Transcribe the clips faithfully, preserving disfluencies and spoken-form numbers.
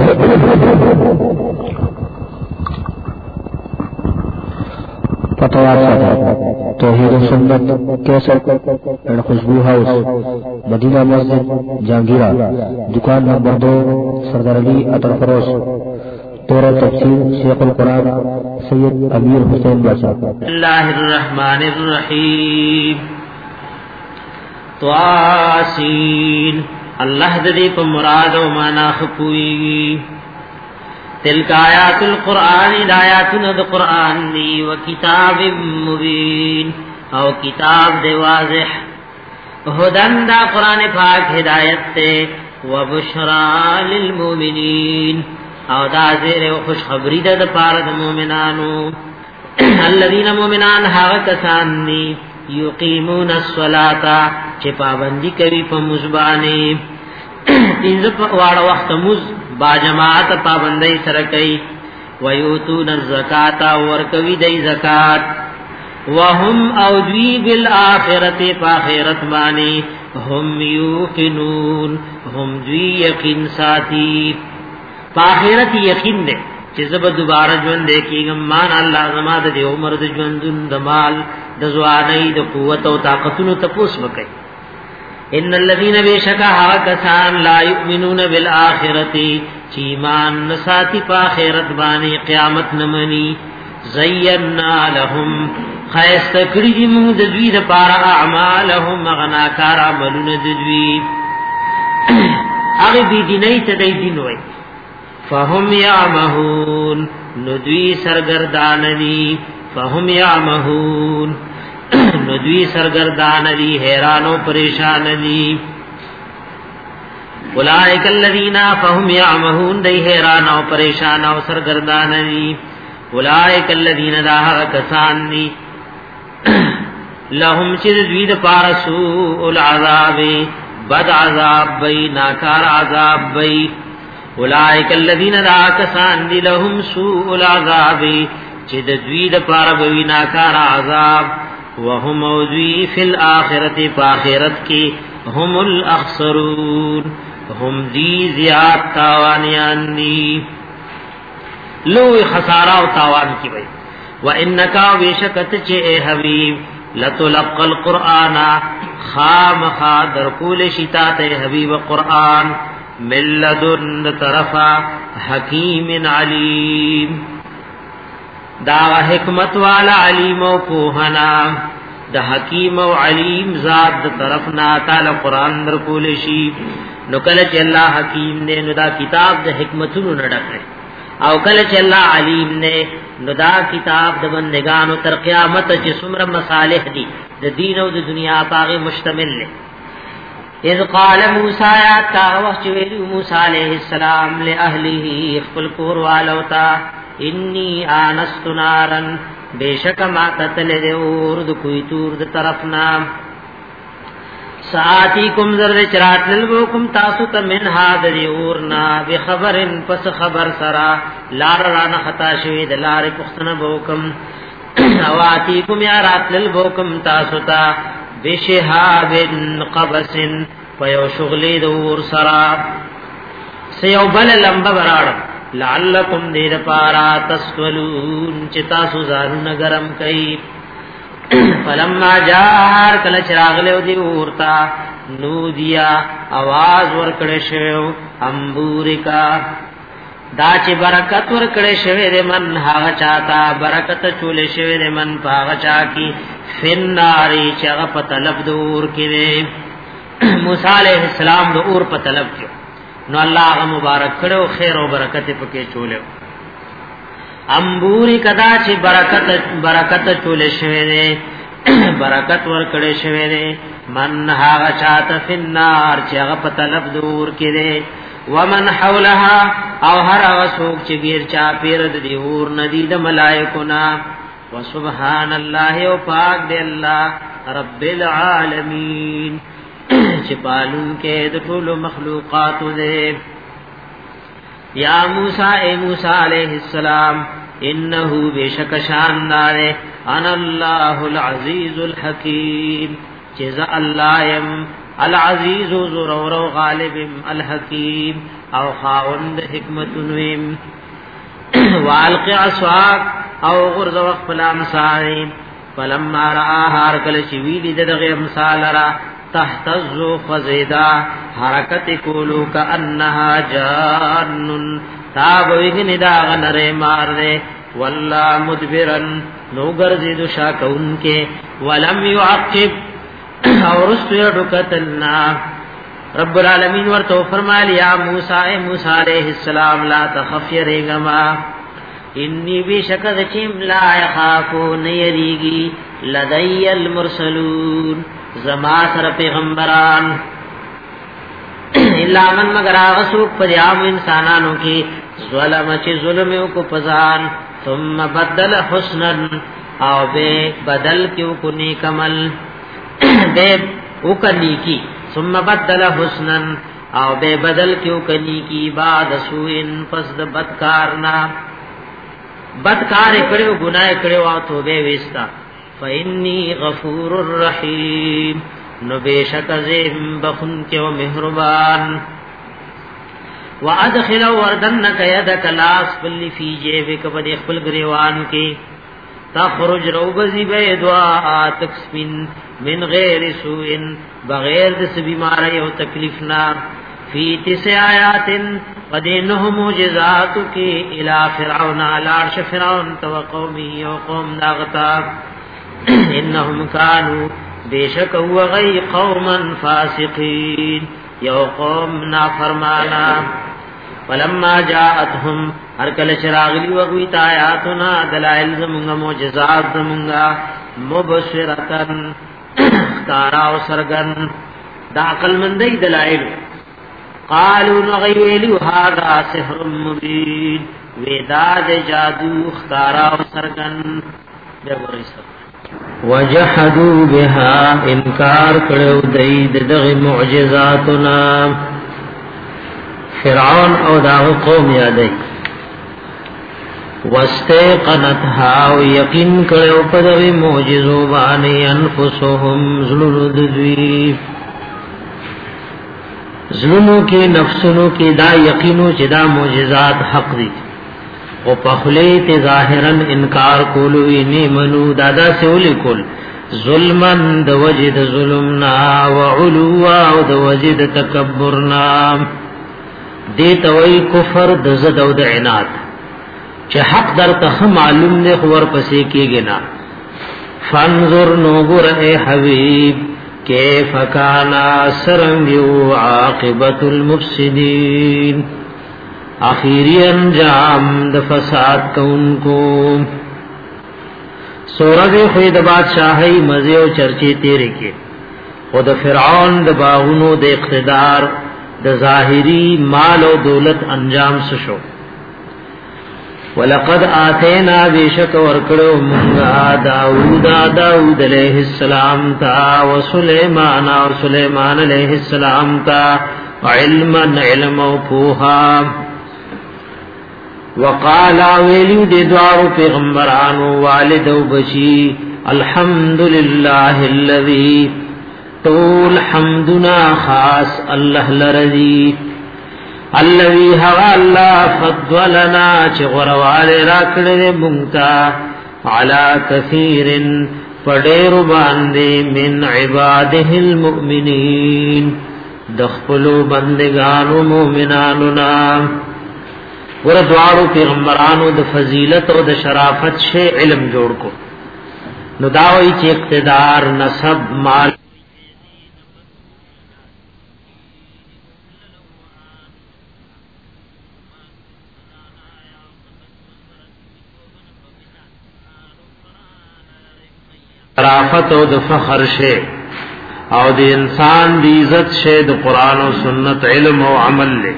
فتوات توحید و سنت کیسٹ اینڈ خوشبو ہاؤس مدینہ مسجد جہانگیرہ دکان نمبر دو سردار علی عطر فروش تورہ تفسیر شیخ القرآن سید امیر حسین باشا. اللہ الرحمن الرحیم. تواسین اللہ ددی کو مراد و مانا خپوئی. تلک آیات القرآن آیاتنا دا قرآن دی و کتاب مبین او کتاب دے واضح. ہدن دا قرآن پاک ہدایت تے و بشرا للمومنین او دا زیر و خوشخبری دا دا پارد مومنانو. الذین مومنان حاغ کسان دی یقیمون الصلاة چه پابندی کبی پا مزبانی تینزب وارا وقت مز با جماعت پابندی سرکی ویوتون الزکاة ورکوی دی زکاة وهم اودوی بالآخرت پاخرت بانی هم یوقنون هم دوی یقین ساتی پاخرت یقین دے چیزب دوبارہ جون دیکھیگم مان اللہ زمان دے عمر دے جوندن دمال دزوانی د قوت او طاقتونو تپوس وکي. ان الذين بشکا کسان لا يؤمنون بالآخرة چی ایمان نساتی پا آخرت بانی قیامت نمانی زینا لهم خیست کری دی مونگ ددوی دا پارا اعمالهم مغناکار عملون ددوی اغی بی دینی تدی دینوی فهم یعمهون ندوی سرگردان دی فهم یعمهون ندوی سرگردان دی حیران و پریشان دی. اولئک الذین فهم یعمهون دی حیران و پریشان و سرگردان دی. اولئک الذین دا کسان دی لهم چیز دوی دا پارا سوء العذاب بد عذاب بی ناکار عذاب بی. اولئک الذین دا کسان دی لهم سوء العذاب چه د دوی د پاره بوی ناکار عذاب وهم موذی فی الاخرت فاخرت کی هم الاخسرون هم دی زیاد تاوانیان دی لو خسارہ و تاوان کی بھئی. وانکا وشکت چه اے حبیب لتلقى القرآن خام خادر کول شتات اے حبیب قرآن من لدن طرفا حکیم علیم دا حکمت والا علیم و پوہنا دا حکیم و علیم ذات دا طرفنا تعالی قرآن در کولشی. نو کلچ اللہ حکیم نے نو دا کتاب دا حکمتونو نڈک لے او کلچ اللہ علیم نے نو دا کتاب دا بندگانو تر قیامت چی سمر مصالح دی دا دین و دا دنیا پاغی مشتمل لے. اذ قال موسیٰ یاد کا وقت ویلو موسیٰ علیہ السلام لے اہلی اخفل کور والوتا انی آنست نارن بیشک ما قتل دے اور دو کوئی تور دے طرفنا ساعتی کم زرد چرات للبوکم تاسو تا من حاد دے اورنا بخبرن پس خبر سرا لار رانا خطا شوید لار پختن بوکم اواتی کم یارات للبوکم تاسو تا بشہابن قبسن پیو شغلی دور سرا سیو بل لمبا برارم لعلکم دیر پارا تسولون چتا سوزانو نگرم کئی. فلما جار کل چراغلیو دی اورتا نو دیا آواز ورکڑ شویو امبورکا دا چی برکت ورکڑ شوی دے من حاغ چاہتا برکت چول شوی دے من پاغ چاکی فن ناری چاگا پتلب دور کی دے. موسیٰ علیہ السلام دو اور پتلب کیو نو اللہ غ مبارک کرو خیر و برکت پکے چولے. امبوری کدا چی برکت برکت چولے شوے دے برکت ور کڑے شوے دے من ہاغ چاہتا فی النار چی اغا پتلب دور کی دے. ومن حولها او ہر اغا سوک چی گیر چا پیرد دی اور ندید ملائکونا. وسبحان اللہ و پاک دے اللہ رب العالمین چپالون کے دٹول مخلوقات دے. یا موسیٰ اے موسیٰ علیہ السلام انہو بے شک شاندار انا اللہ العزیز الحکیم چیزا اللہ یم العزیز زرور غالب الحکیم او خاوند حکمت ویم والق عصاک او غرز وخفل امثال فلما رآها رکل شویلی دغه امثال را تحتز خزیدا حرکت کولو کانها جان تاب وگن دا غنر مار دے واللہ مدبرن نو گرزید شاکون کے ولم يعقب اور استیڑو قتلنا رب العالمین ورطو فرمایا یا موسیٰ اے موسیٰ علیہ السلام لا تخف یریگما انی بی شکد چیم لا یخافون یریگی لدی المرسلون زما سر پیغمبران الا من مگر آغسوک پدیام انسانانوں کی ظلم چی ظلمیوں کو پزان ثم بدل حسنا او بے بدل کیوں کو نیک عمل بے اوکا نیکی ثم بدل حسنا او بے بدل کیوں کو نیکی بعد سوئن پس د بدکارنا بدکار کڑیو گناہ کڑیو آو توبے ویستا فإنی غفور الرحیم نو بیشک زیم بخن کے و مہربان وادخل وردنک یدک لاس بلی فی جیبک بدی خپل گریوان کی تخرج روبزی بیدوا تکسمن من غیر سوئن بغیر دس بیماری و تکلیفنا فی تسع آیات بدی نہ معجزات کی الى فرعون الارش فرعون تو قومی و قوم داغتا انہم کانوا بیشک هو غی قوما فاسقین یو قوم نافرمانا فلما جاءتهم ہر کل چراغلی وغویت آیاتنا دلائل زمونگا معجزات زمونگا مبشرتن کارا و سرگن دا عقل مندی دلائل قالوا نغیویلو هذا سحر مبین ویداد جادو اختارا و سرگن جبری سرگن وجحدوا بها انکار کړو دید دغه معجزاتنا فرعون او داغ قوم یادای واستيقنتها ويقين کړو په دغه معجزو باندې انفسهم زلون دوی زلونو کې نفسونو کې دا یقینو چې دا معجزات حق دي او پخلیت ظاهرا انکار کولو نی منو دادا سے اولی کول ظلمن د وجد ظلمنا وعلوا او د وجد تکبرنا دیتا وی کفر د زد او د عناد چې حق در ته معلوم نه خور پسې کېږي نا فانظر نوګر اے حبیب کیف کانا سرنگیو عاقبت المفسدین آخری انجام د فساد کونکو سورج خود بادشاہی مزے او چرچے تیرے کے خود فرعون د باغونو د اقتدار د ظاہری مال او دولت انجام سشو ولقد آتینا بیشک ورکڑو منگا داود داود علیہ السلام تا و سلیمان و سلیمان علیہ السلام تا علما علم و پوہا وقال ویلیو دی دوارو پیغمبرانو والد و بچی الحمدللہ الذی طول حمدنا خاص اللہ لرضی الذی هوا اللہ فضلنا چی غروال راکڑے منگتا علا کثیر پڑیر باندے من عباده المؤمنین دخپلو بندگانو مومنانونا ور دوارو پیغمبرانو د فضیلت او د شرافت شی علم جوړ کو نو داوی چې اقتدار نسب مال شرافت او د فخر شی او د انسان د عزت شی د قران او سنت علم او عمل له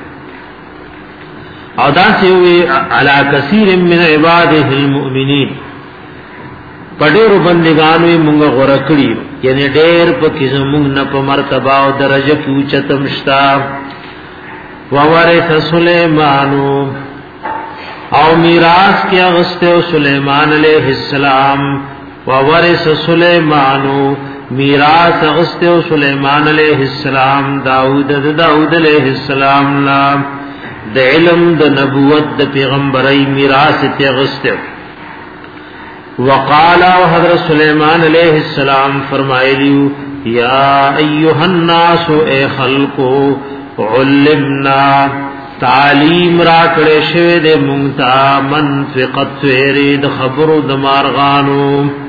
او دا سیوی علا کثیر من عباده المؤمنین پډېرو بندگانو مونږ غورکړي یعنی ډېر په کیسه مونږ نه په مرتبه او درجه کې اوچتم شتا وورث سليمان او میراث کې اغسطه سليمان عليه السلام وورث سليمان میراث اغسطو سلیمان علیہ السلام داود داود علیہ السلام لا د علم د نبوت د پیغمبرای میراث ته اغسطو. وقال حضرت سلیمان علیہ السلام فرمایلیو یا ایها الناس اے خلقو علمنا تعلیم را کړه شوی د مونږه منفقت ویری د خبرو د مارغانو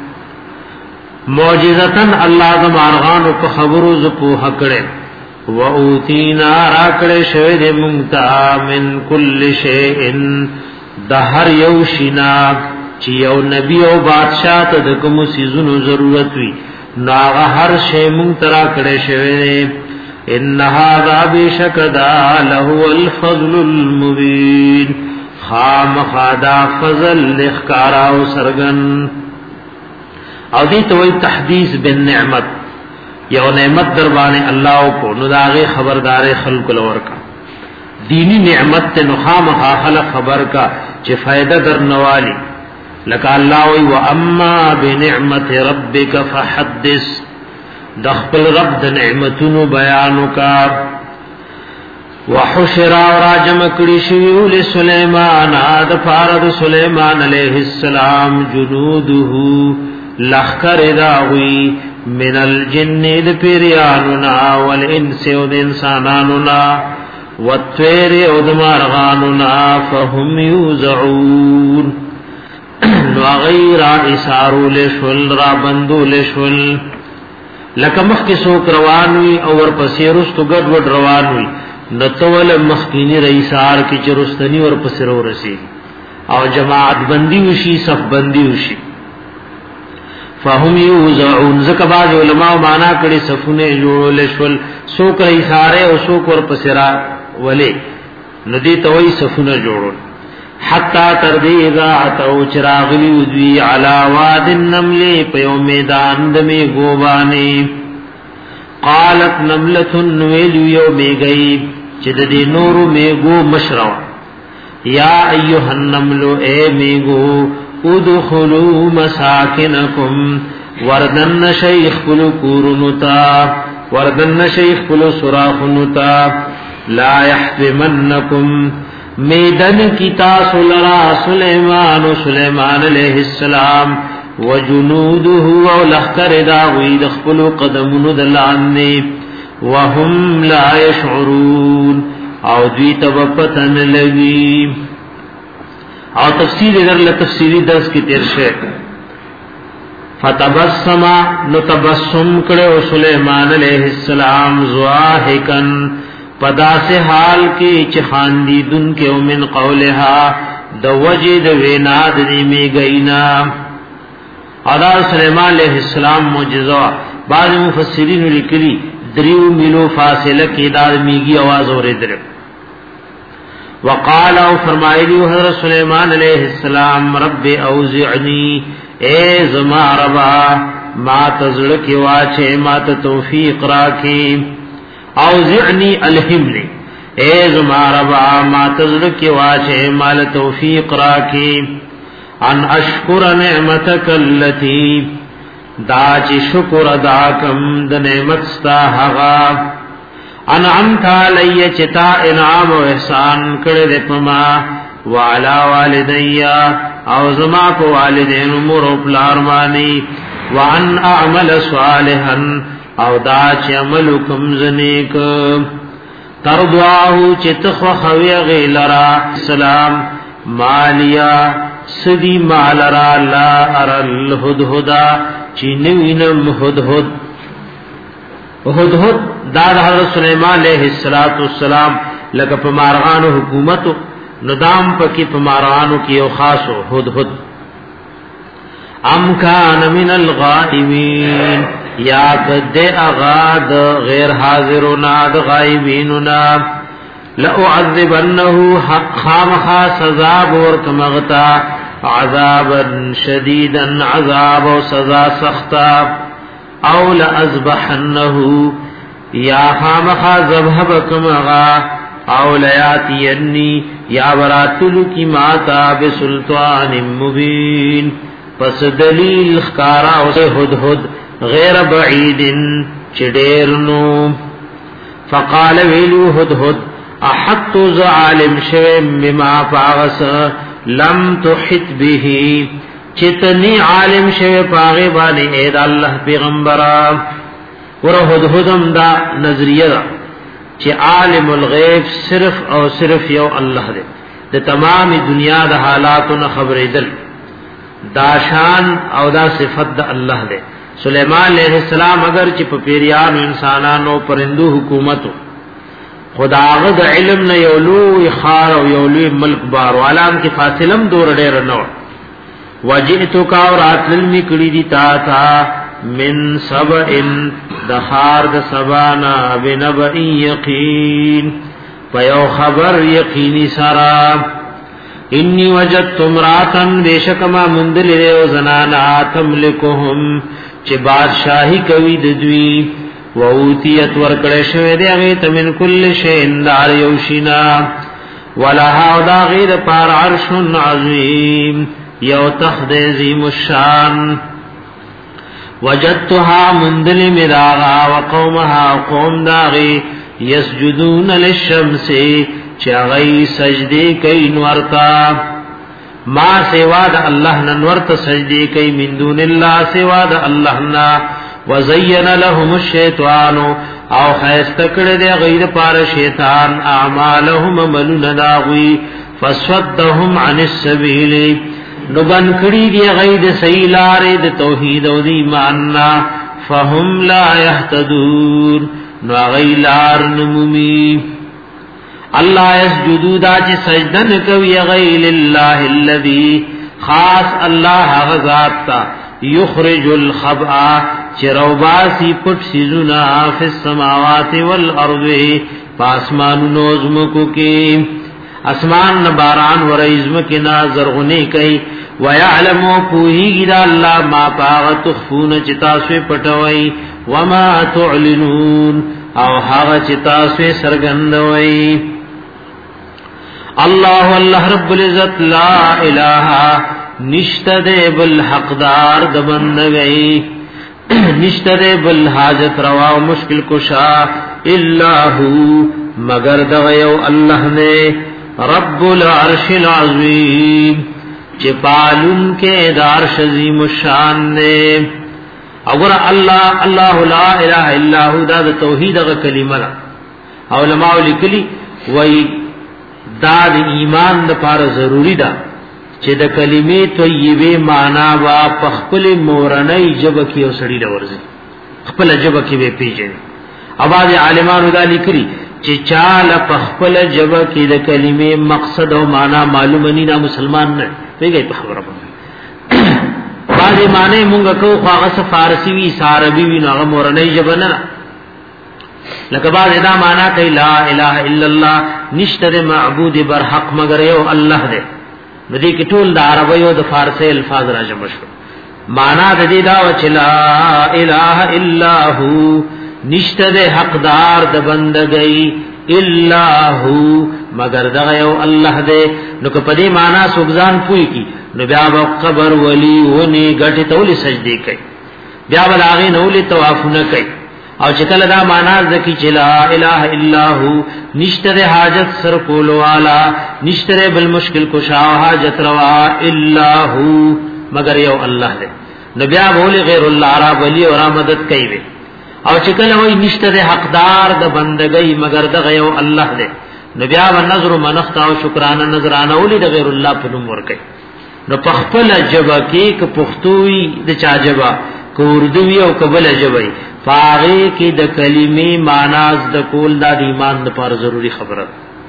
معجزتن الله د مارغانو په خبرو ز په حکړه و اوتینا را کړه شوی د مونږه من کل شیء د هر یو شینا چې یو نبی او بادشاہ ته د کوم سيزونو ضرورت وي ناغه هر شی مونږ ترا کړه شوی. ان هذا بشکدا له الفضل المبين خام خدا فضل لخکارا او سرغن او دې ته وی تحدیث بالنعمت یو نعمت در باندې الله کو نو داغه خبردار خلق لور کا دینی نعمت ته نو خام خلق خبر کا چې فائدہ در نوالی لك الله وی واما بنعمت ربک فحدث دخل رب د نعمتونو بیانو کا. وحشر راجم کړي شوی له سليمان د فارد سليمان عليه السلام جنوده لخر داوی من الجن د پیراننا والانس او د انساناننا والطير او د مارغاننا فهم يوزعون نو غیر اسارو لشل را بندو لشل لکه مخکې څوک روان وي او ورپسې رستو ګډ وډ روان وي نتول مخکینی رئیسار کې چرستنی ورپسې ورسي او جماعت بندي وشي صف بندي وشي. فهم یوزعون ذکر بعض علماء معنا کړي صفونه جوړول شول څوک رئیساره او څوک ورپسې را ولې ندی توي صفونه جوړول حتا تر دې اذا اتو چراغلی ودوی علا واد النمل په میدان د می ګوبانی قالت نملة ویل یو میګی چې د دې نورو میګو مشرو یا ایها النمل اے میګو ادخلوا مساکنکم وردن شیخ کلو کورنتا وردن شیخ کلو سراخنتا لا يحتمنکم میدن کی تاسو لرا سلیمان و سلیمان علیہ السلام و جنوده و لخکر داوی دخپلو قدمونو دلاننی وهم لا یشعرون او دوی تبپتن لگی. او تفسیر ادھر لتفسیری درس کی ترشے فتبسما نتبسم کرے سلیمان علیہ السلام زواحکن پدا سے حال کی چخاندی دن کے من قولها د وجد ویناد نیمی گئینا. ادا سلیمان علیہ السلام معجزہ بعض مفسرین لکلی دریو ملو فاصلہ کی داد میگی آواز اور در وقال او فرمائلی حضرت سلیمان علیہ السلام رب اوزعنی اے زما ربا ما تزڑ کی واچے ما توفیق راکی اوزعنی الہمنی اے زما ربا ما تزڑ کی واچے مال توفیق راکی ان اشکر نعمتک اللتی دا چی شکر ادا کم د نعمت ستا حغا انعمت علی چتا انعام و احسان کړه دې پما وعلى والدي او زما کو والدین امور او پلار مانی وان اعمل صالحا او دا چې عمل کوم زنیک ترضاه چې تخو خوي غیلرا سلام مالیا سدی مالرا لا ارل هدهدا چې نوینم هدهد هدهد دا حضرت سلیمان علیہ الصلوۃ والسلام لکه په مارغانو حکومت ندام پکې په مارغانو کې یو خاص هدهد ام کان من الغائبین یا قد اغاد غیر حاضرنا د غائبیننا لأعذبنه حق خامخا سزا ور کمغتا عذابا شدیدا عذاب و سزا سختا او لأذبحنه یا خامخا ذبح بکمغا او لیاتینی یا براتلو کی ماتا بسلطان مبین پس دلیل خکارا اسے ہد ہد غیر بعید چډیرنو فقال ویلو هدهد احط ذ عالم شوم بما فاغس لم تحط به چتنی عالم شوه پاغه باندې اې د الله پیغمبره ور هدهدم دا نظریه چې عالم الغیب صرف او صرف یو الله دی د تمام دنیا د حالاتو خبرې دل دا شان او دا صفت د الله دی سلیمان علیہ السلام اگر چې په پیریانو انسانانو پرندو حکومتو خداغه د علم نه یولو خار او یولو ملک بار عالم کې فاصلم دور ډېر نو وجئتک اورات للمکړی دی تا تا من سبئن دخار د سبانا بنبئ یقین پیو خبر یقینی سرا انی وجدت امراتن بیشکما مندل ریو زنانا تملکهم چه بادشاہی کوي د دوی و اوتیت ورکړې شوی دی هغه ته من کل شی اندار یوشینا ولها دا غیر پار عرش عظیم یو تخت عظیم الشان وجدتها مندل مراغا وقومها قوم داغي يسجدون للشمس چغی سجدی کئی نورتا ما سوا د الله نورت سجدی کئی من دون الله سوا د الله نا وزین لهم الشیطان او خیستکړه د غیر پار شیطان اعمالهم ملون داغوی فسودهم عن السبیل نبن کړي دی غید سیلاره د توحید او د ایمان فهم لا يهتدون نو غیلار نمومی الله یسجدو دا چې سجدن کوي غیل الله الذی خاص الله غذات تا یخرج الخبأ چروباسی پټ سيزونا فی السماوات والارض پاسمان نوزمکو کې اسمان نباران ورئیزم کی نازرغنی کئی ویعلمو پوہیگی دا اللہ ما پاغ تخفون چتاسوی پٹوئی وما تعلنون او حاغ چتاسوی سرگندوئی اللہ اللہ رب العزت لا الہ نشت دے بالحقدار دبندگئی نشت دے بالحاجت روا و مشکل کشا اللہ مگر دغیو اللہ نے رب العرش العظیم چپالن کے دار عظیم الشان نے اور اللہ اللہ لا الہ الا هو دا توحید غ کلمہ علماء لکلی وای دا د ایمان لپاره ضروری ده چې د کلمې طیبه معنا وا خپل مورنۍ جبه کې وسړي لورځي خپل جبه کې به پیژني اواز عالمانو دا لیکلي چې چاله په خپل جبه کې د کلمې مقصد او معنا معلوم نه مسلمان نه پیږي په خبره باندې باندې معنی مونږ کو خاصه فارسی وی عربي وی نه مورنۍ جبه نه لکه بعض دا معنا کوي لا اله الا الله نشته معبود برحق مگر یو الله دی ندی کې ټول د عربی او د فارسی الفاظ راجم شو معنا د دې دا چې لا اله الا هو نشته حقدار د بندګۍ الا هو مگر دغه یو الله دی نو که په دې معنا سوګزان پوي کی نو بیا به قبر ولی ونی غټي تولی سجدي کوي بیا بلاغي نولي طواف نه کوي او چې کله دا معنا ځکه چې لا اله الا هو نشته حاجت سر کول والا نشته بل مشکل کشا حاجت روا الا هو مگر یو الله دی نبي بوله غیر الله را ولی او مدد کوي او چې کله وای نشته حقدار د بندګۍ مگر د یو الله دی نبي او نظر منخت او شکرانه نظرانه ولي د غیر الله په نوم ور کوي نو پخپل جبا کې ک پختوي د چا جبا کوردوی او قبل جبای فاغه کې د کلمې معناز د کول د ایمان لپاره ضروری خبره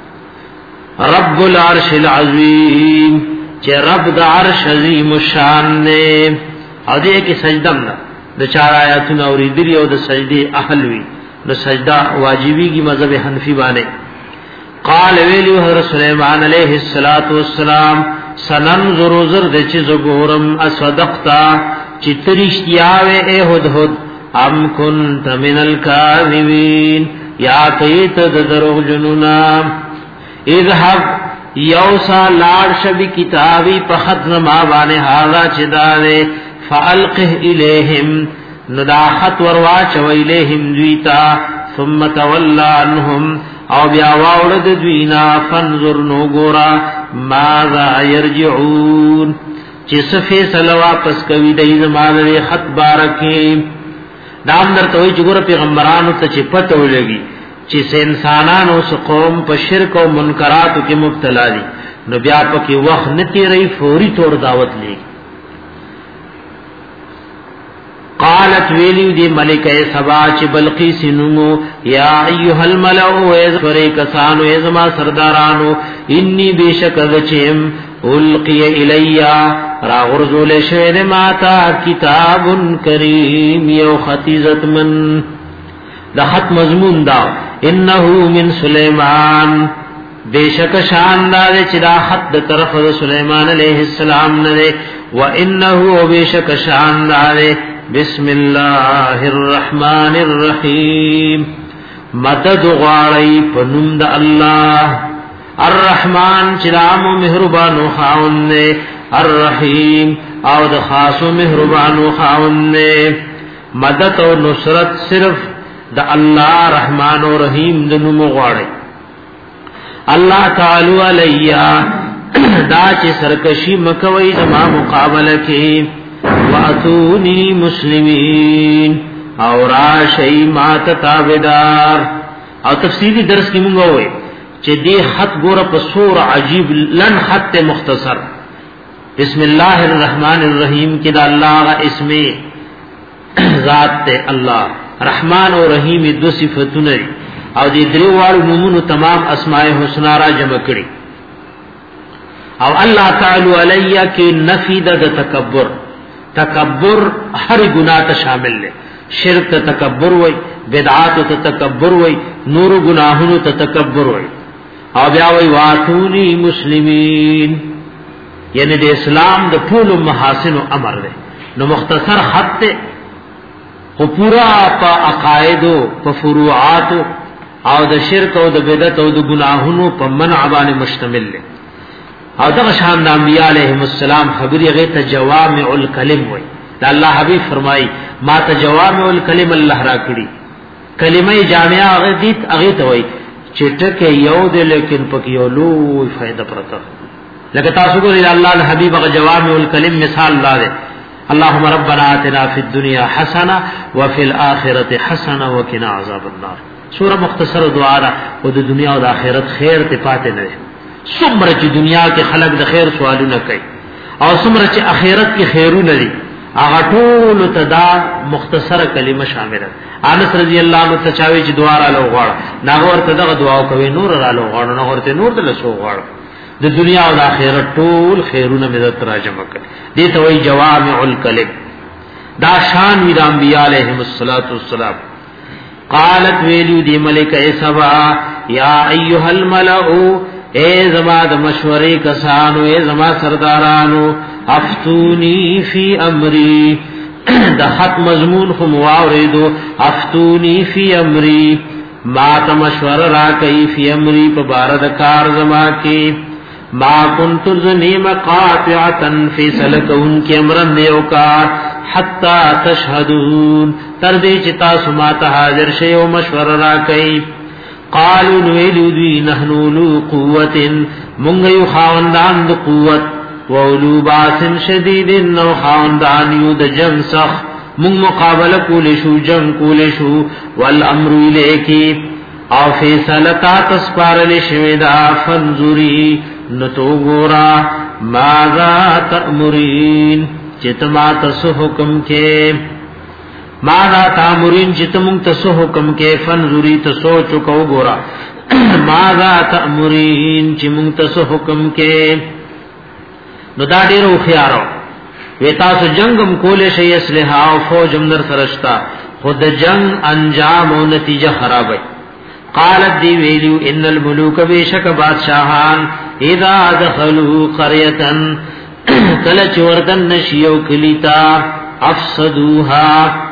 رب العرش العظیم چې رب د عرش عظیم الشان نه او دې کې سجده نه د چار آیاتونو اوریدلی او د سجدي اهل وی نو سجده واجبېږي مذهب حنفي باندې قال ویلی حضرت سلیمان علیہ الصلات والسلام سننظر زر د چې زګورم اصدقتا چترشتیاوے اے ہدہد ام کنت من الکاذبین یا کیت دروغ جنونا اذهب یوسا لار شبی کتابی پخط زما بانے حاضا چدانے فالقه الیہم نو دا خط وروا چویلهم دویتا ثم تولى عنهم او بیا واولد دوینا فانظر نو گورا ماذا يرجعون چې صفه سلام واپس کوي د زمانه خط بارکه دام درته وي چې ګور پیغمبرانو ته چې پته ولګي چې انسانانو سو قوم په شرک او منکرات کې مبتلا دي نو بیا پکې وخت نتی رہی فوری طور دعوت لې قالت ویلی دی ملکه سبا چې بلقیس نمو یا ایها الملأ ایذ فريقسانو ایزما سردارانو انی بیشک ذچم القی الیا را غرزول شید ماتا کتاب کریم یو خطیزت من دا خط مضمون دا انه من سلیمان بیشک شاندار چې دا خط د طرف د سلیمان علیہ السلام نه و انه بیشک شاندار بسم الله الرحمن الرحیم مدد غواړی پنوم د الله الرحمن چې رام مهربان او خاون نه الرحیم او د خاص مهربان او خاون نه مدد او نصرت صرف د الله رحمان او رحیم د نوم غواړي الله تعالی علیا دا چې سرکشی مکوي زما مقابله کې واتونی مسلمین او راشی مات تابدار او تفصیلی درس کی مونږ وای چې دې خط ګوره په سور عجیب لن خط مختصر بسم الله الرحمن الرحیم کې دا الله غ اسم ذات ته الله رحمان او رحیم دو صفاتونه او دې درې واړو نومونو تمام اسماء الحسنا را جمع کړي او الله تعالی علیا کې نفی د تکبر تکبر ہر گناہ تا شامل لے شرک تا تکبر وئی بدعات تا تکبر وئی نور گناہوں تا تکبر وئی او بیا وئی واتونی مسلمین یعنی دے اسلام دا طول محاسن و امر دے نو مختصر خط تے خو پورا پا عقائدو پا فروعاتو او دا شرک او دا بدعت او دا گناہوں پا منعبان مشتمل لے او دغه شان د انبیاء علیهم السلام خبري غي ته جوامع الکلم وای دا الله حبیب فرمای ما ته جوامع الکلم الله را کړی کلمه جامعه هغه دې هغه ته وای چې ټکه یو دې لیکن پکې یو لوی فائدہ پرته لکه تاسو ګورئ الله حبیب هغه جوامع الکلم مثال لاله اللهم ربنا آتنا فی الدنيا حسنه وفي الاخره حسنه وقنا عذاب النار سوره مختصر دعا را او د دنیا او د آخرت خیر ته پاتې نه سمره چې دنیا کې خلق د خیر سوالونه کوي او سمره چې آخرت کې خیرونه لري هغه ټول تدا مختصره کلمه شامله انس رضی الله عنه تچاوي چې دعا را لغواړ ناغه ورته دغه دعا کوي نور را لغواړ نو ورته نور د لسو غواړ د دنیا او د آخرت ټول خیرونه مې ترجمه کړي دي ته وی جوامع الکلم دا شان وی د انبیاء علیهم السلام قالت ویلو دی ملکه سبا یا ایها الملأ اے زما د مشورې کسانو اے زما سردارانو افتونی فی امری د خط مضمون خو مواردو افتونی فی امری ما ته مشوره را کوي فی امری په بار د کار زما کې ما كنت ذنیم قاطعه فی سلکون کی امرن دیو کا حتا تشهدون تر دې چې تاسو ما ته حاضر شئ او مشوره را کوي قالوا نویلو دی نحنو لو قوت منگیو خاوندان د قوت وولو باسن شدیدن و خاوندان یو د جنگ سخ منگ مقابل کولیشو جنگ کولیشو والامرو لیکی او فیصلتا تسپارل شویدا فانظری نتو گورا ماذا تأمرین چتما تسو حکم کے ماذا تامرین چتمون تسو حکم کې فنذری تسو چکو ګورا ماذا تامرین چې مون تسو حکم کې نو دا ډیرو خيارو وی تاسو جنگم کولې شي اسلحه او فوجم در سرشتا خود جنگ انجام او نتیجه خراب وي قالت دی ویلو ان الملوک بیشک بادشاہان اذا دخلوا قريه کله چوردن نشیو کلیتا افسدوها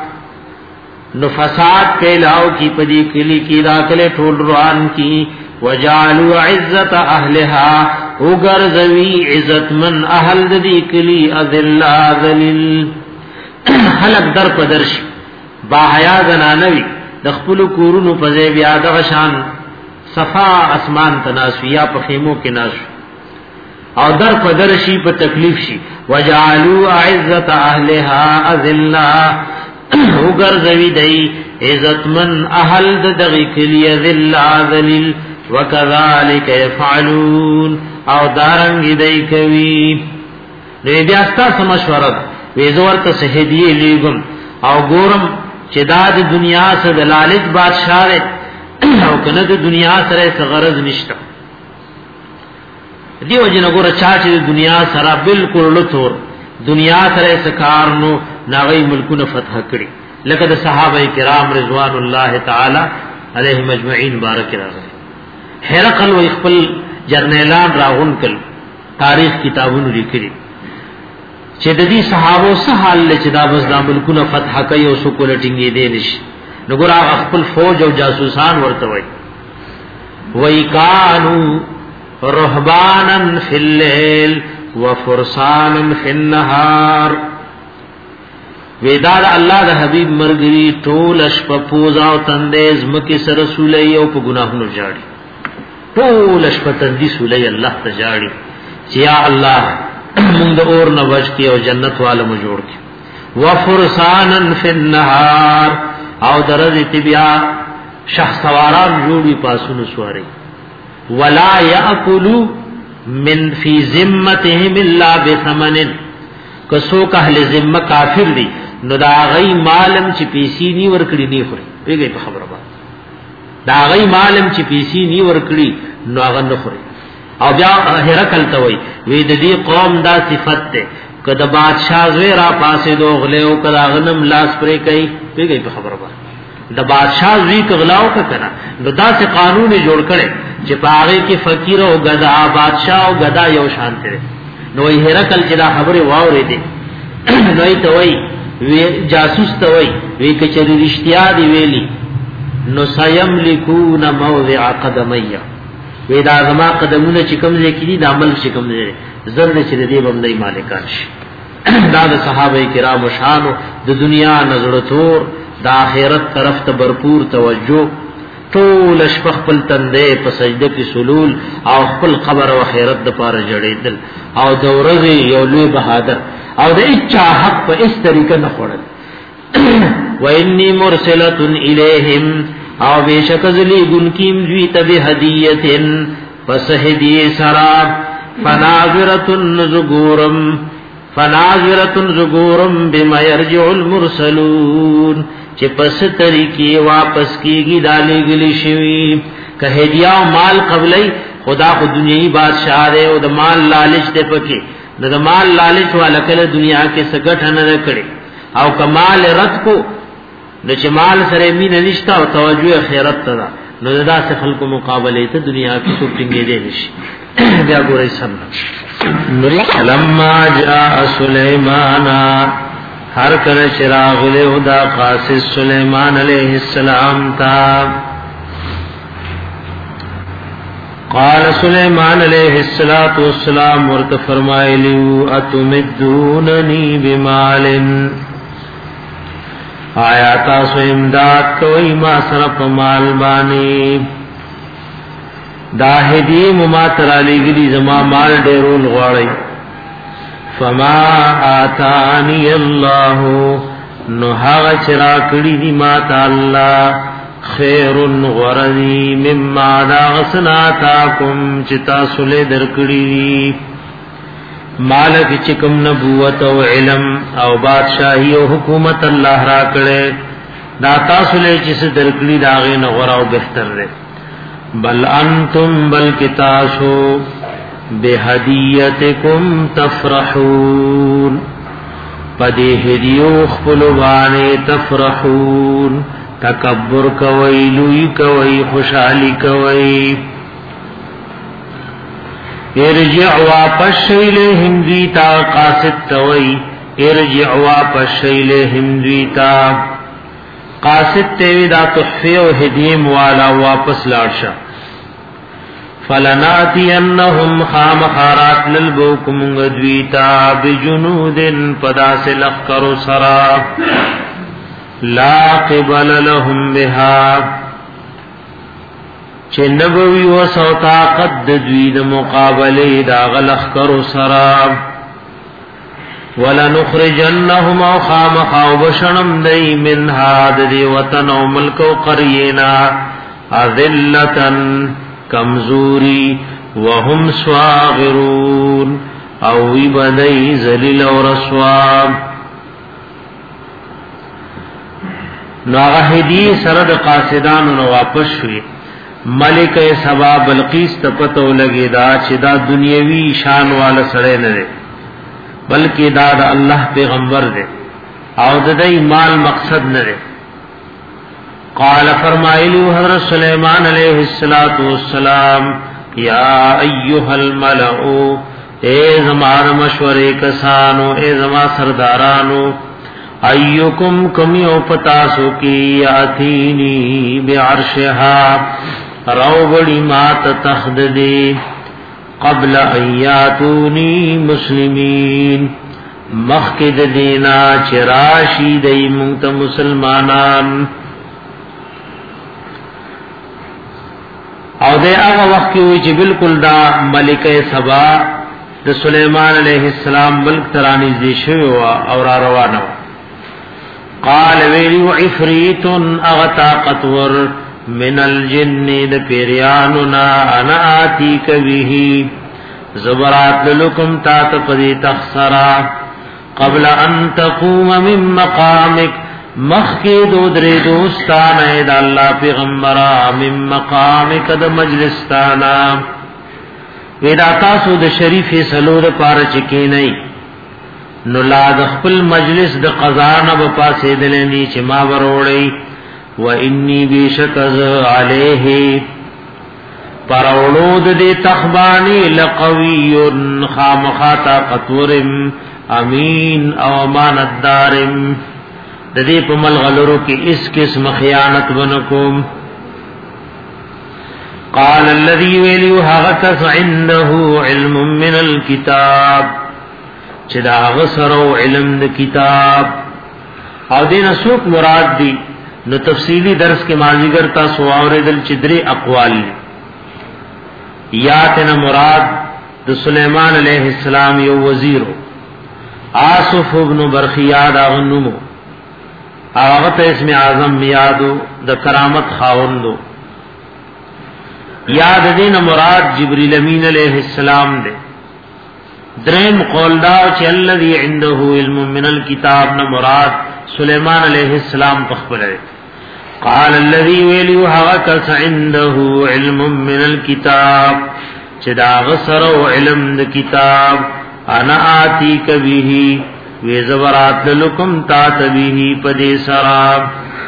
نو فساد پیلاو کی پدی کلی کی داخل ټول روان کی وجعلوا عزت اهلها وغرزوی عزت من اهل دی کلی اذل ذلیل خلق در پدرش با حیا زنانوی د خپل کورونو په ځای بیا د شان صفا اسمان تناسویا په خیمو کې ناش او در په در شي په تکلیف شي وجعلوا عزت اهلها اذلا وګرځوي دی عزتمن اهل د دغه کلی ذل ذلیل وکذالک يفعلون او دارنګ دی کوي نو بیا ستاسو مشوره وې زور ته سهدیه لیګم او ګورم چې دا د دنیا سره د لالچ بادشاہ او کنه د دنیا سره څه غرض نشته دیو جن ګور چا چې د دنیا سره بالکل لثور دنیا سره څه کار نو ناغي ملکونه فتح کړي لکه د صحابه کرام رضوان الله تعالی علیهم اجمعین بارک راغله هرقل و خپل جرنیلان راغون کل تاریخ کتابونو لیکلي چې د دې صحابه سره حال چې دا بس د ملکونه فتح کوي او سکول ټینګي دي نشي نو ګور خپل فوج او جاسوسان ورته وای وای کانو رهبانن فی الليل وفرسانن فی النهار ویدار الله د حبیب مرګری ټول شپ پوزا او تندیز مکه سر رسولي او په ګناهونو جاړي ټول شپ تندیز رسولي الله ته جاړي چې یا الله موږ د اور نه بچ کی او جنت والو جوړ کی وفرسانن فی النهار او درځ تبیا شخ سواران جوړي پاسونو سواري ولا یاکلوا من فی ذمتهم الا بثمن کسو که اهل ذمه کافر دي نو دا غي مالم چې پیسې نی ورکړي نی خوري پیږي په خبره باندې دا غي مالم چې پیسې نی ورکړي نو هغه نه خوري او بیا هرکل ته وای وی د دې قوم دا صفت ده کله بادشاہ زوی را پاسې دوغله او کله غنم لاس پرې کوي پیږي په خبره باندې د بادشاہ زوی کغلاو کړه نو دا څه قانون جوړ کړي چې پاغه کې فقیر او غدا بادشاہ او غدا یو شان دي نو یې هرکل چې دا خبره واورې دي نو یې ته وای وی جاسوس ته وای وی کچری رښتیا دی ویلی نو سيملكون موضع قدميه وی دا زما قدمونه چې کوم ځای کې دي د عمل چې کوم ځای زرد چې دې باندې مالکان شي دا د صحابه کرام شانو د دنیا نظر تور د آخرت طرف ته भरपूर توجه ټول شپه خپل تندې په سجده کې سلول او خپل قبر او آخرت د پاره جړېدل او د ورځې یو لوی بهادر او د اچا حق په اس طریقه نه خورل و انی مرسلۃ الیہم او بیشک ذلی گن کیم دوی تب هدیتن پس هدی سرا فناظرۃ زغورم فناظرۃ زغورم بما یرجع المرسلون چې پس طریقې واپس کیږي دالې گلی شوی که هدیه او مال قبلې خدا خو دنیوي بادشاہ دی او د مال لالچ دی پکې د مال لالچ والا کله دنیا کې سګټ نه کړي او کمال رد کو د چمال سره مين نشتا او توجه خیرت ته نو دا څه خلکو مقابله ته دنیا کې څوک ټینګې دی نشي بیا ګورئ سم لما جاء سليمان ہر کر چراغ له دا قاصد سليمان علیہ السلام تا قال سليمان علیہ الصلوۃ والسلام ورته فرمایلیو اتمدوننی بمال آیا تاسو امداد کوي ما سره په مال باندې دا هدی مما تر علی گلی زما مال ډیرول غواړي فما آتانی الله نو هغه چرا کړي دی ما تعالی خیر غرضی مما دا غسناتاکم چتا سله درکړي مالک چکم نبوت او علم او بادشاہی او حکومت الله را کړي دا تاسو له چې درکړي داغه نه غره او بهتر ده بل انتم بل کتاسو بهدیتکم تفرحون پدې هدیو خپل باندې تفرحون تکبر کوي لوی کوي خوشحالي کوي ارجع واپس الیہم دیتا قاصد توي ارجع واپس الیہم دیتا قاصد تیوی دا تحفی و هدیم والا واپس لارشا فلناتینهم خام خارات للبوکم غدویتا بجنود پدا سے لخکر سرا لا قبل لهم بها چې نبوي و سو طاقت د دوی د مقابله دا غلخ کرو سرا ولا نخرجنهم او خامخ او بشنم دی من هاد دی وطن او ملک او قرینا اذلتن کمزوری وهم صاغرون او وی بدای ذلیل او رسوا نو هغه هدی سره د قاصدانو نو واپس شوی ملک سبا بلقیس ته پتو لګی دا چې دا دنیوي شان والا سره نه دی بلکې دا د الله پیغمبر دی او د دې مال مقصد نه دی قال فرمایلی حضرت سلیمان علیہ الصلوۃ والسلام یا ایها الملأ اے زمان مشورے کسانو اے زما سردارانو ایکم کمی او پتاسو کی یاتینی بعرشها روڑی مات تخددی قبل ایاتونی مسلمین مخکد دینا چراشی دی منت مسلمانان او دے آغا وقت کی ہوئی چی بالکل دا ملک سبا د سلیمان علیہ السلام ملک ترانی زیشو اور روانو قال ویلی عفریت اغطاقتور من الجن د پیریاننا انا آتیک به زبرات لکم تات پدی تخسرا قبل ان تقوم من مقامک مخی دو دری دوستان اید اللہ پیغمبرا من مقامک د مجلستانا ویدا تاسو د شریف سلو د پار چکی نئی نو لا د خپل مجلس د قضانا بپاسی دلنی چی ما بروڑی و انی بیشکز علیہ پرولود دی تخبانی لقوی خامخاتا قطورم امین او امانتدارم ددی پمل غلرو کی اس قسم خیانت بنکم قال الذي ویلیو حغتس عنده علم من الكتاب چدا غسرو علم د کتاب او دین سوک مراد دی نو تفصیلی درس کے مازیگر تا سواور دل چدری اقوال یا تینا مراد د سلیمان علیہ السلام یو وزیرو آصف ابن برخیاد آغنمو آغت اسم اعظم میادو د کرامت خاوندو یاد دین مراد جبریل امین علیہ السلام دے درم قول داو چی اللذی عنده علم من الكتاب نا مراد سلیمان علیہ السلام تخبر ہے قال الذي ویلیو حقس عنده علم من الكتاب چدا غسر علم د کتاب انا آتی کبه وی زبرات لکم تات به پدی سراب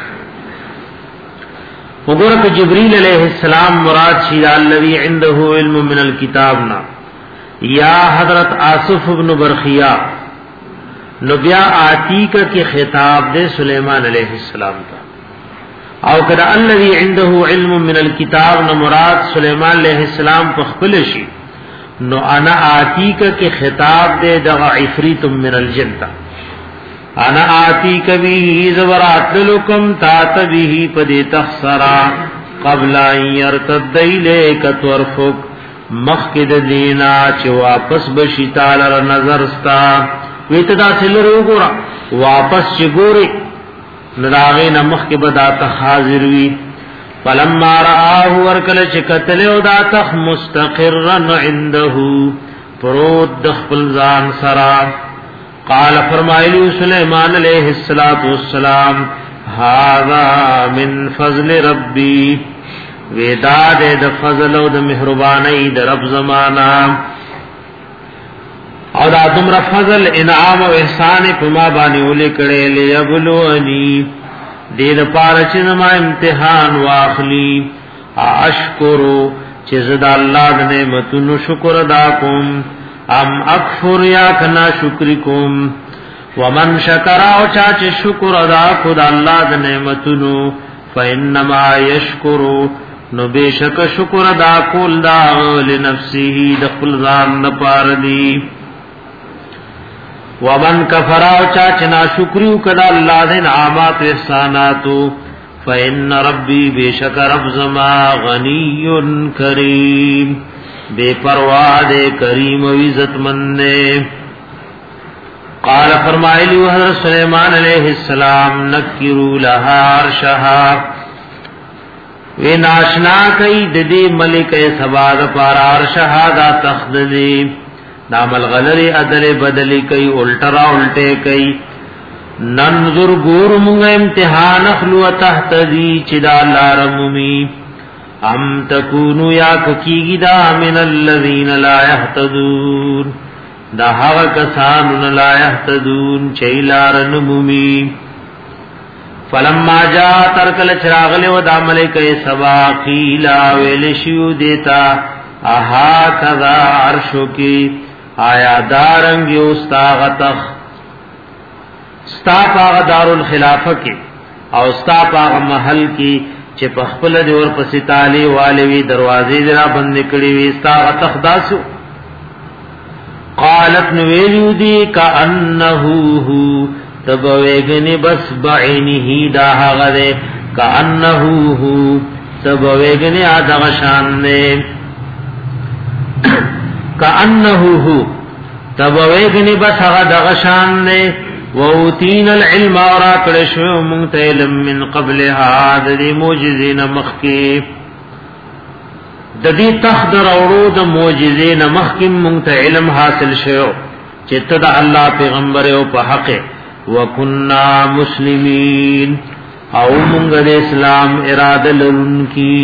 وګورک جبريل علیہ السلام مراد شی الذي عنده علم من الكتاب نا یا حضرت آصف ابن برخیا نبیا آتیکا کی خطاب دے سلیمان علیہ السلام کا او کدا الذي عنده علم من الكتاب نو مراد سلیمان علیہ السلام په خپل شي نو انا آتیکا کی خطاب دے دغه عفریت من الجن تا انا آتیک به زبرات لکم تات به پدی تخسرا قبل ان يرتد الیک ترفق مخکد دینا چې واپس بشی تعالی نظر ستا ویتدا سلرو ګورا واپس چې ګوري نداغی نمخ کی بدا تخ حاضر وی فلما رآه ورکل چکتل او دا تخ مستقرن عنده پروت دخپل زان سرا قال فرمائلی سلیمان علیہ السلام هذا من فضل ربی ویداد د فضل او د مهربانی د رب زمانہ او دا دمرا فضل انعام و احسان پما بانی اولی کڑے لیبلونی دید پارچ نما امتحان واخلی اشکرو چیزد اللہ دا نعمتن شکر دا کم ام اکفر یا کنا شکری کم ومن شکراو چاچ شکر دا کد اللہ دا نعمتنو فإنما یشکرو نو بیشک شکر دا کول دا لنفسی دخل زان نپار دی ومن کفر او چا چنا شکریو کدا اللہ دے نعمات و احساناتو فإن ربی بیشک رب زما غنی کریم بے پرواہ دے کریم و عزت مند دے. قال فرمائے لی حضرت سلیمان علیہ السلام نکرو لها عرشها وی ناشنا کئی ددی ملک سبا دا پار عرشها دا تخت دی نامل غلری عدل بدلی کئی الٹرا الٹے کئی ننظر گور مونگا امتحان اخلو تحت دی چدا لارمومی ام تکونو یا ککیگی دا من الذین لا یحتدون دا حق کسانون لا یحتدون چی لارنمومی. فلما جا ترکل چراغل و دا ملک سبا قیلا ویلشیو دیتا احا کذا عرشو کی آیا دارنگی استاغ تخ ستا پاغ دار الخلافہ کی او ستا پاغ محل کی چه پخپل دیور پسی تالی والوی دروازی درا بند کڑیوی استاغ تخ داسو. قالت نویلیو دی کا انہو ہو تبویگنی بس بعینی دا غدے کا انہو ہو تبویگنی آدغ شان دے کأنہو ہو تبویگنی بس آدغ شان دے ووتین العلم اورا کڑشو منت علم من قبل حاد دی موجزین مخکی ددی تخدر اورو د موجزین مخکی منت علم حاصل شو چت دا اللہ پیغمبر او په حق وکنا مسلمین او منگ د اسلام اراده لرونکی.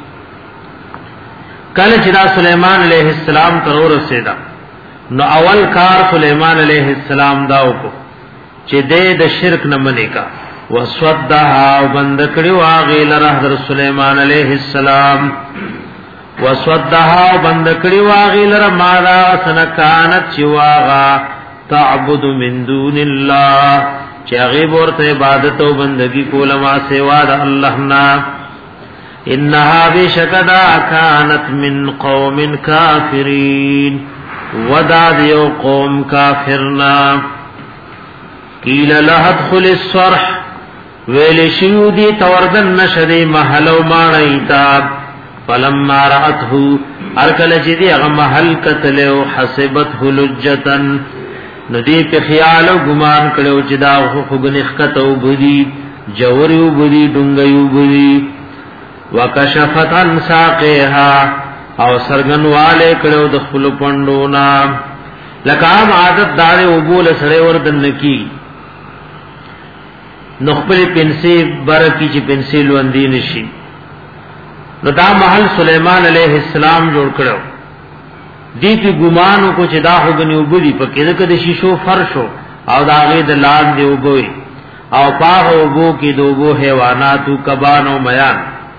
کله چې دا سلیمان علیہ السلام تر ورسېدا نو اول کار سلیمان علیہ السلام دا وکړو چې دې د شرک نه منې کا وسودها وبند کړو هغه لره حضرت سلیمان علیہ السلام وسودها وبند کړو هغه لره مالا سنکانت چواغا تعبد من دون الله چې هغه ورته عبادت او بندگی کوله ما سوا د الله نه. انها بشکدا کانت من قوم کافرین ودا دیو قوم کافرنا. قیل لها ادخل الصرح ویل شیودی توردن نشدی محلو مانیتا فلما رأته ارکل جدی اغا محل کتلو حسبته لجتن ندی پی خیال و گمان کلو جدا خگنخکتو بدی جوریو بدی ڈنگیو بدی وکشفت عن ساقیها او سرگن والے کلو دخل پندونا لکام عادت دار عبول سڑے وردن نکی نخبل پنسی برکی چی پنسی لوندی نشی نو دا محل سلیمان علیہ السلام جوڑ کرو دی پی گمانو کو چی دا خوگنی عبولی پا کدک دا شیشو فرشو او دا غید لان دی عبوی او پاہ عبو کی دو عبو حیواناتو کبانو میان.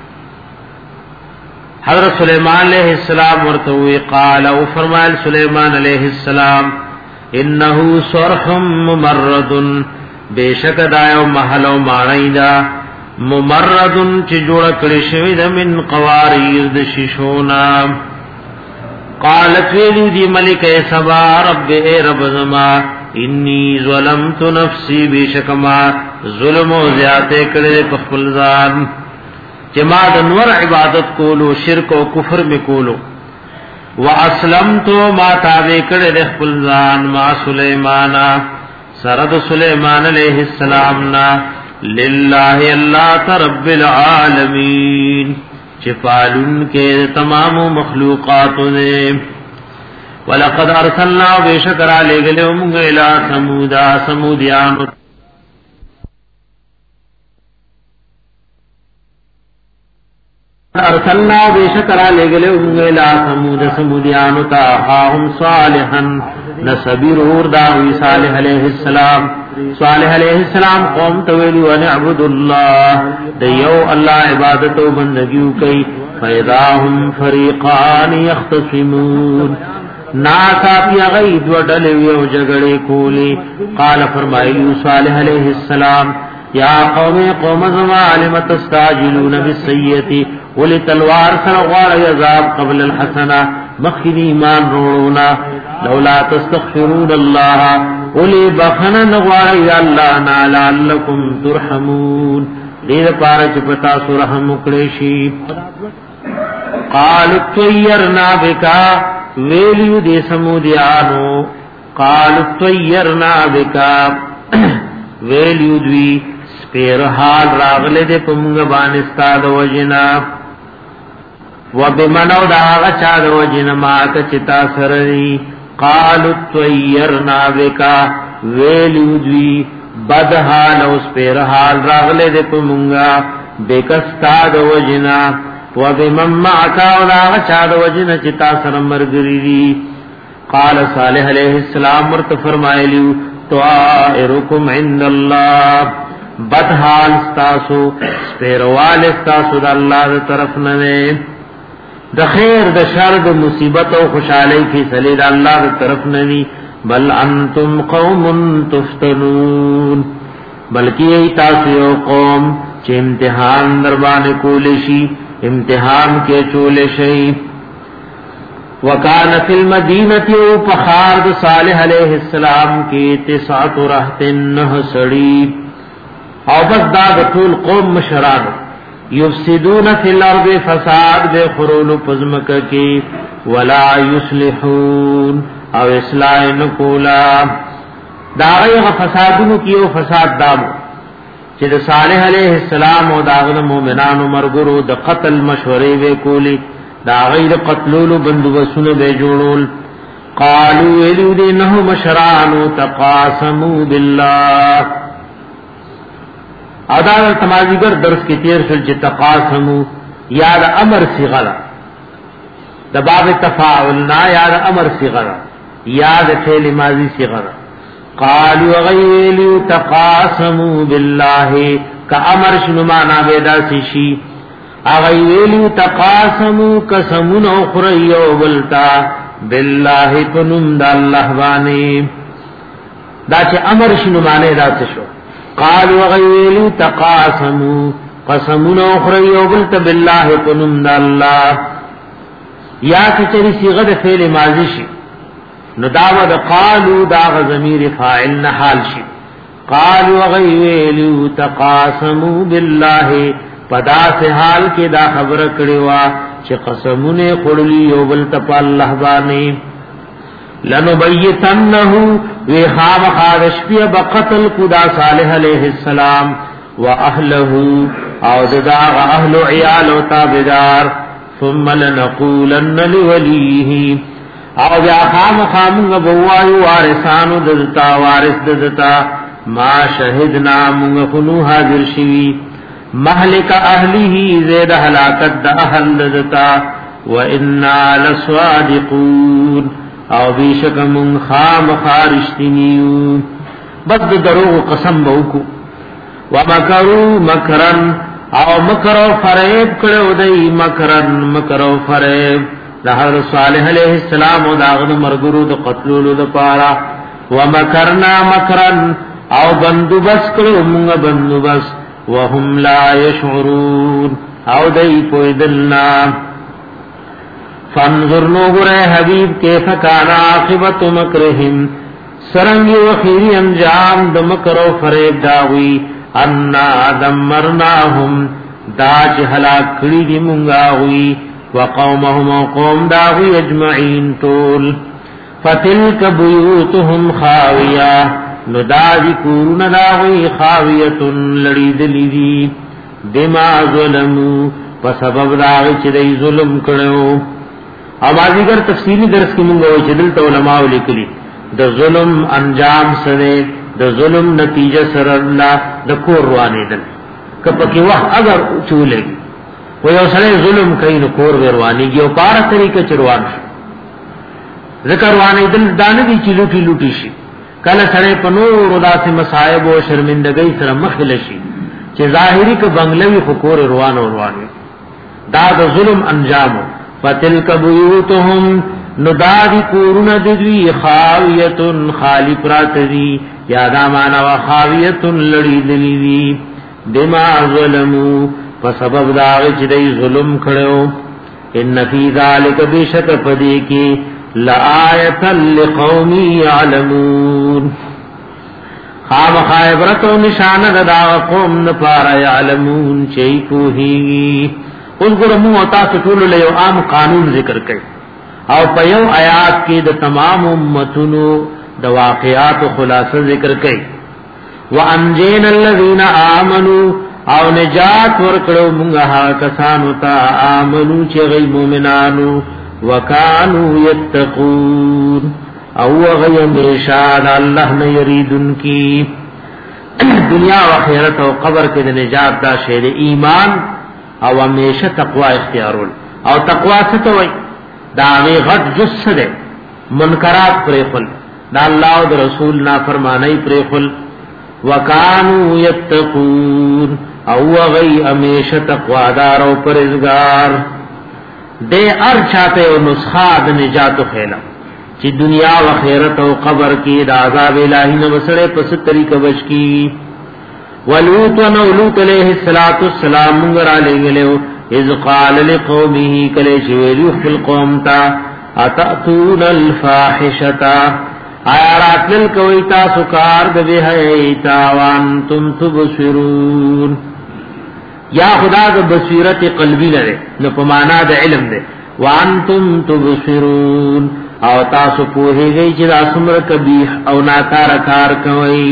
حضرت سلیمان علیہ السلام ورتوی قال او فرمائل سلیمان علیہ السلام انہو صرح ممرد بیشک دایو محلو معنی دا ممردن چی جوڑا کڑی شوید من قواریر د شیشونا. قالت ویلی دی ملک سبا رب اے رب زما انی ظلمت نفسی بیشک ما ظلم و زیادے کڑی پخپل ذان چی ما دنور عبادت کولو شرک و کفر میں کولو و اسلمتو ما تابع کڑی پخپل ذان ما سلیمانا سرد سلیمان علیہ السلامنا للہ اللہ رب العالمین چپالن کے تمام مخلوقات نے. ولقد ارسلنا بشکر علی گلوم الى سمودا سمودیان ارسلنا بشکر علی گلوم الى سمود سمودیان تاہم صالحا نصبیر ارداوی صالح علیہ السلام. صالح علیہ السلام قوم تویلی ونعبد اللہ دیو اللہ عبادت و بندگیو کئی فیداہم فریقان یختصمون ناسا پی غید و ڈلوی و جگڑے کولی. قال فرمائیو صالح علیہ السلام یا قوم قوم زما علم تستاجلون بالسیئتی ولی تلوار سرغوار یذاب قبل الحسنہ مخید ایمان روڑونا لولا تستغفرون اللہ اولی بخنا نغواری اللہ نا لعلکم ترحمون دیر پارا چپتا سرحم اکڑیشی قالوا طیرنا بکا ویلیو دی سمودیانو قالوا طیرنا بکا ویلیو دوی سپیر حال راغلے دے پمونگ بانستا دو وجنا وبمنو دا آغا چا دو وجنا ماتا چتا سرری قالوا طیرنا بکا ویلیو دوی بد حال او سپیر حال راغلے دے پمونگا بکستا دو وجنا وبمن معکا او دا آغا چا دو وجنا چتا سرمرگری دی قال صالح علیہ السلام مرت فرمائے لیو طائرکم عند اللہ بد حال ستاسو سپیروال ستاسو دا اللہ دا طرف نوے دا خیر دا شر دا مصیبت و خوشحالی کی صلی دا اللہ دا طرف نوی بل انتم قوم تفتنون بلکی ای تاسو قوم چه امتحان دربان کولشی امتحان کے چولشی وکان فی المدینة او پخارد صالح علیہ السلام کی تسعت رہت نہ سڑی او بس دا طول قوم مشران یفسدون فی الارض فساد بے خرول پزمک کی ولا یصلحون او اصلاح نکولا دا غیغ فسادون کی او فساد دامو چه دا صالح علیہ السلام او دا غد مومنان و مرگرو دا قتل مشوری بے کولی دا غیر قتلول بندوبسون بے جوڑول قالو ایلو دی نهو مشرانو تقاسمو باللہ ادار تمازیگر درس کی تیر شل چه تقاسمو یاد امر صیغہ دا باب تفاعلنا یاد امر صیغہ یاد فعل ماضی صیغہ قالو غیلو تقاسمو باللہ کا امر شنو مانا بیدا سیشی اغیلو تقاسمو قسمون اخریو بلتا باللہ پنم دا اللہ بانی دا چه امر شنو مانے دا سشو قالوا غیلو تقاسمو قسمون اخریو بلتا باللہ پنم دا اللہ یا کچری صیغہ فعل ماضی شی نو داو دا قالو دا غزمیر فاعل نحال شی قالوا غیلو تقاسمو باللہ پدا سے حال کے دا خبر کڑوا چه قسمون خڑلی یو بلتا پا اللہ بانی لنبیتنه وی خام خادش پی بقتل کدا صالح علیہ السلام و اہلہ او دداغ اہل عیال و تابدار ثم لنقولن لولیه او بیا خام خامنگ بوایو وارثانو ددتا وارث ددتا ما شہدنا منگ خنو حاضر شوی مہلک اہلیہ زید حلاکت دا اہل ددتا و انا لصادقون او بیشک من خام خارشتنیو بس دروغ قسم بوکو ومکرو مکرن او مکرو فریب کرو دی مکرن مکرو فریب دا حضرت صالح علیہ السلام و داغن مرگرو دا قتلولو دا پارا ومکرنا مکرن او بندوبس کرو منگ بندوبس وهم لا يشعرون او دی پویدلنا فانظر نوگر حبیب کیف کان عاقبت مکرہم سرنگی وخیری انجام دمکر و فریب داوی انا دمرناهم داج حلاک کری دی منگاوی وقومهم وقوم داوی اجمعین طول فتلک بیوتهم خاویہ ندادی کورن داوی خاویت لڑی دلی دی بما ظلمو پسبب داوی چدی ظلم کرو اب آزیگر تفصیلی درس کی منگا ہوئی چدل تو علماء لکلی دا ظلم انجام سرے دا ظلم نتیجہ سر اللہ دا کور روانے دل کپکی وقت اگر چولے گی وہ یو سرے ظلم کئی نو کور روانی گی او پارا طریقہ چروان شو ذکر روانے دل داندی چی لوٹی لوٹی شی کل سرے پنور دا سے مسائب و شرمندگی سر مخلشی چی ظاہری کا بنگلوی خکور روان و روانی دا دا ظلم انجامو فتلک بیوتهم ندادی کورن ددوی خاویتن خالی پرات دی یادا مانا و خاویتن لڑی دلی دی بما ظلمو فسبب داغی چدی ظلم کھڑو ان فی ذالک بشک پدی کی لآیتا لقومی یعلمون خام خایبرت و نشان دا قوم نپارا یعلمون چی پوہی. اس گرمو ہوتا سٹول لیو عام قانون ذکر کئی او پیو آیات کی دا تمام امتنو دا واقعات و خلاصہ ذکر کئی. وانجین الذین آمنوا او نجات ورکڑو منگا کسانو تا آمنو چی غی مومنانو وکانو یتقون او غی امیشان اللہ نیریدن کی. دنیا و خیرت و قبر کے نجات دا شیر ایمان او ہمیشہ تقوی اختیارول. او تقوی ستوئی دا غی غد جس دے منکرات پریخل دا اللہ و دا رسول نا فرمانی پریخل. وکانو یتقون او غی ہمیشہ تقوی دار و پرزگار دے ار چاہتے و نسخہ دا نجات و خیلہ چی دنیا و خیرت و قبر کی دا عذاب الہی نبسڑے پس طریقہ بچ کی. ولوت و نولوت علیہ السلام منگر آلے گلے اذ قال لقومه کلے شویلیو فی القوم تا اتأتون الفاحشتا آیا راتلل کوئیتا سکار دبی حییتا وانتم تبصرون. یا خدا دا بصیرت قلبی لرے نپمانا دا علم دے وانتم تبصرون او تاسو پوہے گئی چی دا سمر کبیح او ناکار کار کوئی.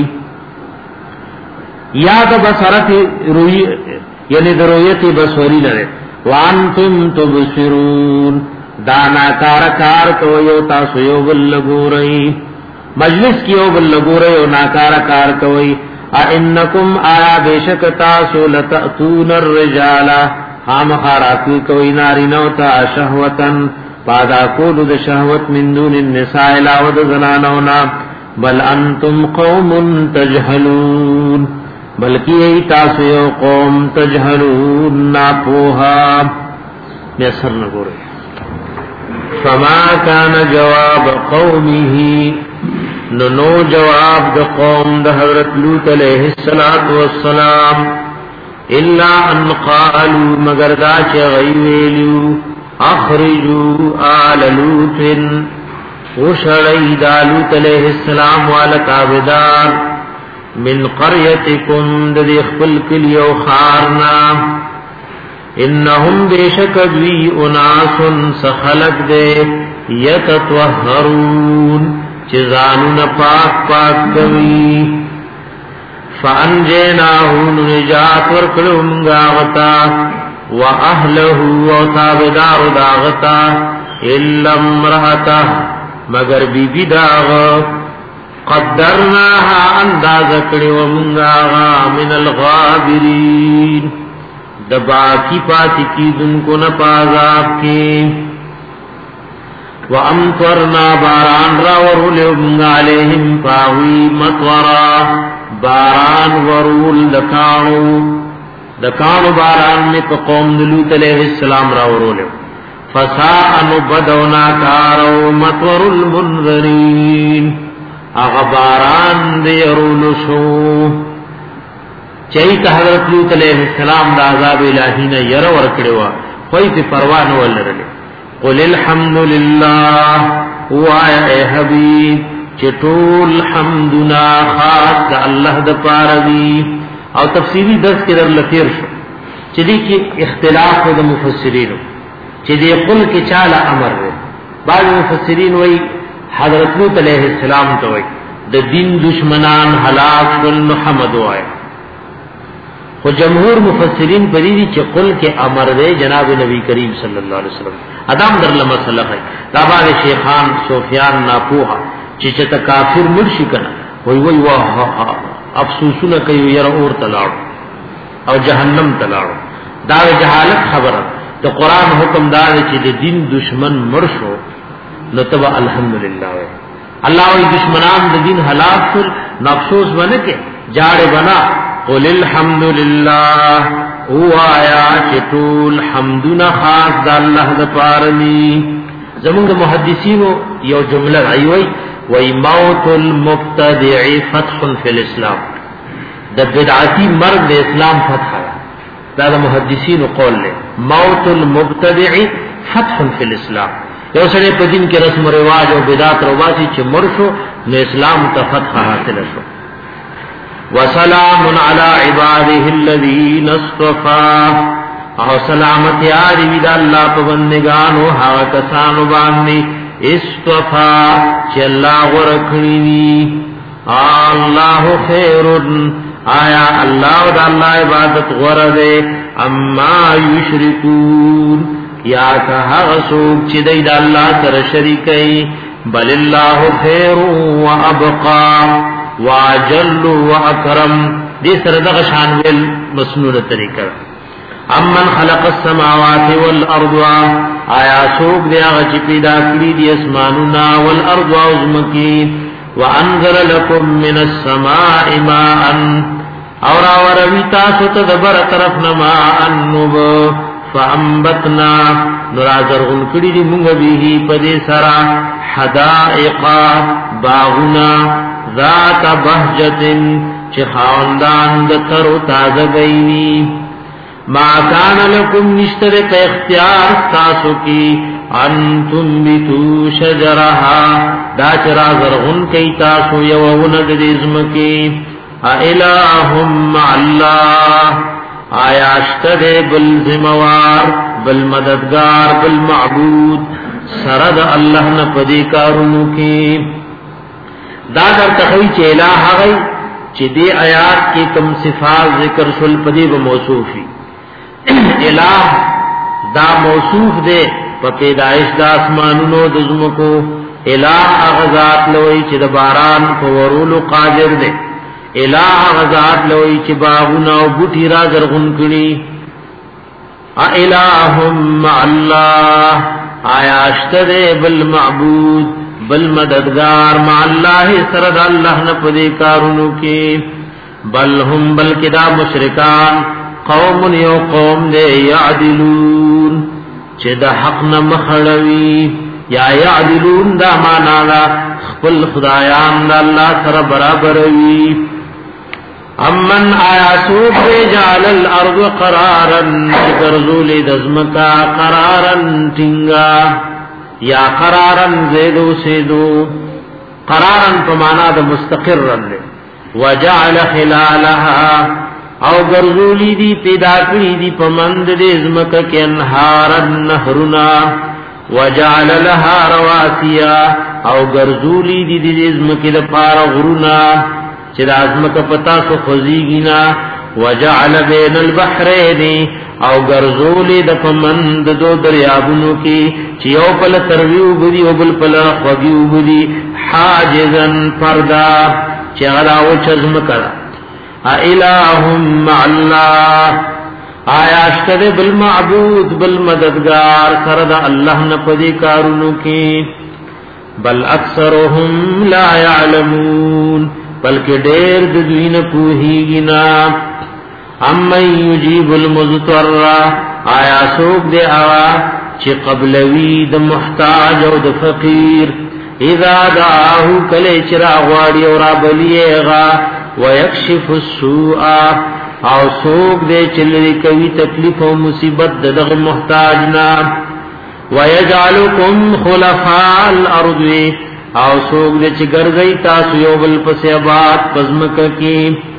یا دا بصرت روی یعنی دا رویت بصوری لرے وانتم تبصرون دا ناکار کار کوئی او تاسو یو بلگو رئی مجلس کی یو بلگو رئی او ناکار کار کوئی. اینکم آیا بیشک تاسو لتأتون الرجالا خام خاراکی کوئی ناری نوتا شہوتن پادا کولو دا شہوت من دون النساء لاود زنانونا بل انتم قوم تجہلون بلکی ای تاسو یو قوم تجہلون ناپوہا. میسر نگو رہے فما کان جواب قومه نو جواب دا قوم دا حضرت لوط علیہ السلام الا ان قالوا مگر دا چه غیویلیو اخرجوا آل لوط وشڑی دا لوط علیہ السلام والتابدار من قریتکم دا دی خپل کلیو خارنا انہم بیشک دوی اناس سخلق دے یتطوہرون چزانون پاک پاک کوي. فانجیناہو نجات ورکلو منگاغتا و اہلہو و تابدار داغتا الا امرأتا مگر بی بی داغ قدرناها انداز کڑی و منگاغا من الغابرین دباکی پاتی کی دن کو نپازاب کی. وَأَمْطَرْنَا باران را ورولو منگا علیہم پاوی مطورا باران ورول دکانو دکانو باران میں پا قوم لوط علیہ السلام را ورولو فساء بدونا کارو مطور المنذرین اغا باران دیرولو شو چاہیتا حضرت لوط علیہ السلام دا عذاب الہینا یر ورکڑوا خوی پی پروان ولرلے. قل الحمد للہ وایا اے حبیب چطول حمدنا خاص دا اللہ دا پاردی. او تفسیری درس کے در لطیر شو چلی کی اختلاف دا مفسرین چلی قل کے چالا امر رہے. بعض مفسرین وی حضرت لوط علیہ السلام تو وی دا دین دشمنان حلاک کل حمد وائے. و جمہور مفسرین پریدی چی قل کے امر دے جناب نبی کریم صلی اللہ علیہ وسلم ادام در لمسلہ ہے. دابار شیخان سفیان ناپوہا چی چتا کافر مرشی کنا وی وی واہ افسوسونا کئیو یر اور تلاڑو او جہنم تلاڑو. دار جہالت خبر تو قرآن حکم دار چی دے دین دشمن مرشو نتبا الحمدللہ وی اللہ وی دشمنان دے دین حلاک کر نفسوس بنکے جاڑے بنا. قل الحمدللہ او آیا چطول حمدنا خاص دا اللہ دا پارنی. زمانگ محدثینو یو جملہ رائیوئی وی موت المبتدع فتح فی الاسلام دا بدعاتی مرد دا اسلام فتح ہے. دا دا محدثینو قول لے موت المبتدع فتح فی الاسلام. یو سڑے پا دین کے رسم و رواج و بدعات رواسی چھ مرشو نو اسلام تا فتح حاصل شو. وسلام علی عباده الذین اصطفى او سلامت یاری وی دا اللہ پا بندگانو حاو کسانو باندی اصطفى چی اللہ غرکڑی دی اللہ خیرن آیا اللہ دا اللہ عبادت غردے اما یشرکون یا کہا غسوک چی دی دا اللہ سر شرکی بل اللہ خیر و ابقا و جل و اکرم دی سر دا غشان ویل مسنون طریقہ امن خلق السماوات والارض آیا سوک دی آغا چی پیدا کری دی اسمانونا والارض وزمکی وانزل لکم من السماء ماء اور آوروی تاسو تدبر طرف نماء النب فانبتنا نرازر غنکڑی دی منگ بیہی پدی سرا حدائقا باغنا ذات بہجت چی خاندان دتر و تازگینی ما کان لکم نشتر کا اختیار تاسو کی انتم بتو شجرها دا چرا زرغن کی تاسو یوون دزم کی الہم مع اللہ آیا اشتد بالزموار بالمددگار بالمعبود سرد اللہ نپدی کارونو کی دا در تخوی چی الہ غی چی دی آیات کی کم صفات ذکر شل پدی بموصوفی الہ دا موصوف دے پا پیدائش دا اسمانونو دزمکو الہ اغزات لوئی چی دا باران پا ورولو قادر دے الہ اغزات لوئی چی باغونا و بوٹی را زرغن کری الہم مع اللہ آیا اشتد بالمعبود بالمددگار مع اللہ سرد اللہ نپدے کارونو کی بل ہم بلکہ دا مشرکان قوم یو قوم دے یعدلون چه دا حق نمخڑوی یا یعدلون دا مانا دا خپل خدایان دا اللہ سر برابروی امن آیا سوک دے جعل الارض قرارا چکرزول دزمکا قرارا تنگا یا قرارا زیدو سیدو قرارا پمانا دا مستقرا لے وجعل خلالها او گرزولی دی پیدا کری دی پمند دی ازمکا کی انہارا نہرنا وجعل لها رواسیا او گرزولی دی دی ازمکی دا پارا غرنا چی دا ازمکا پتا سو خزیگینا وجعل بین البحرین او گرزولی دا پمند دو دریابنو کی چی او پل ترویو بدی او بل پل خوگیو بدی حاجزن پردا چی غلاو چزمکا الہم مع اللہ آیا اشتد بالمعبود بالمددگار سرد اللہ نپدی کارونو کی بل اکثرهم لا يعلمون بلکہ دیر دوین پوہیگنا امن یجیب المضطر آیا سوک دے آوا چی قبلوی د محتاج و د فقیر اذا دعاہو کلے چرا غواری اور آبلیغا ويكشف السوء او سوق دے چلری کوي تکلیف او مصیبت دغه محتاجنا ويجعلكم خلفاء الارض او سوق دے چې ګرځي تاسو یو بل پسې آباد پزمک کی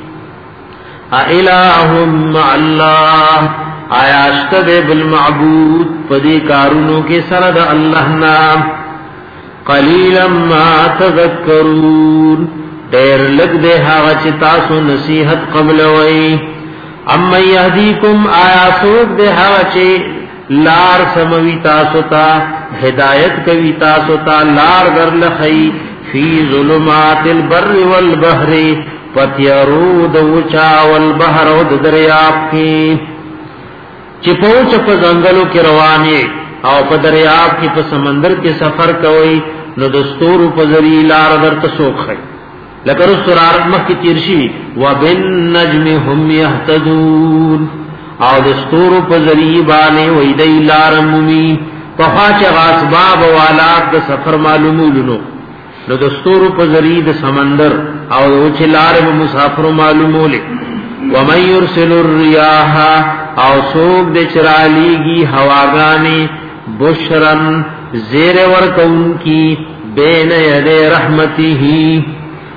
الہم مع الله آیا اشتد بالمعبود پدی کارونو کې سره د الله نام قلیلا ما تذکرون دیر لگ دے ہاگا چی تاسو نصیحت قبل وئی اما یهدیکم آیا سوک دے ہاگا چی لار سموی تاسو تا ہدایت کوی تاسو تا لار در لخی فی ظلمات البر والبحر پتیارو دوچا والبحر و دریاب کی چی پوچ پا زنگلو کی روانی او پا دریاب کی پا سمندر کی سفر کوئی نو دستور پا ذری لار در تسوک خی لکر السرارت مخ کی تیرشی وَبِالنَّجْمِ هُمْ يَهْتَدُونَ او دستور پا ذریبانے ویدئی لارمومی پخواچ غاسباب والات دا سفر معلومولنو نو دستور پا ذرید سمندر او دوچ لارم مسافر معلومولے وَمَنْ يُرْسِلُ الرِّيَاحَ او سوک دے چرالیگی ہواگانے بشرن زیر ورکون کی بین ید رحمتی ہی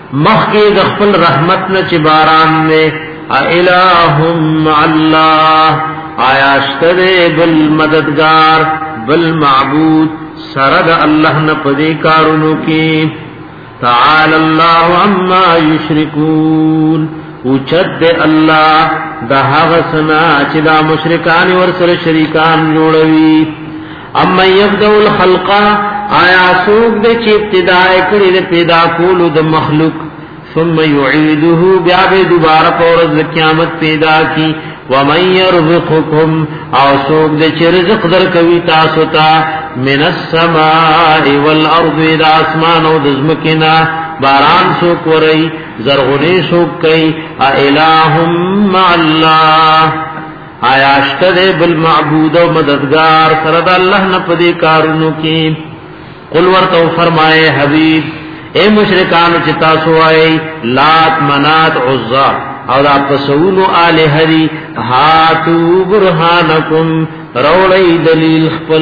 مخی دخل رحمت نہ چباران میں الہم اللہ آیاشتر بل مددگار بل معبود سرد اللہ نہ پدے کارونو کی تعالی اللہ عما یشرکون اوچد اللہ دا حغسنا چدا مشرکان ورسر شریکان جوڑوی اما یبدو الخلقا آیا سوک دے چی ابتدائی کری دے پیدا کولو دا مخلوق ثم یعیدہو بیابے دوبارہ پورز قیامت پیدا کی ومن یرزقکم او سوک دے چی رزق در کوی تاسوتا من السماء والارض دا اسمان و دزمکنا باران سوک ورئی زرغنی سوک کئی الہم مع اللہ آیا اشتد بالمعبود و مددگار سرد اللہ نپدی کارونو کی قل ورتو فرمائے حبیب اے مشرکان چتا سوائے لات منات عزا اور آپ سونو آلہ دی ہاتو برہانکم روڑی دلیل خپل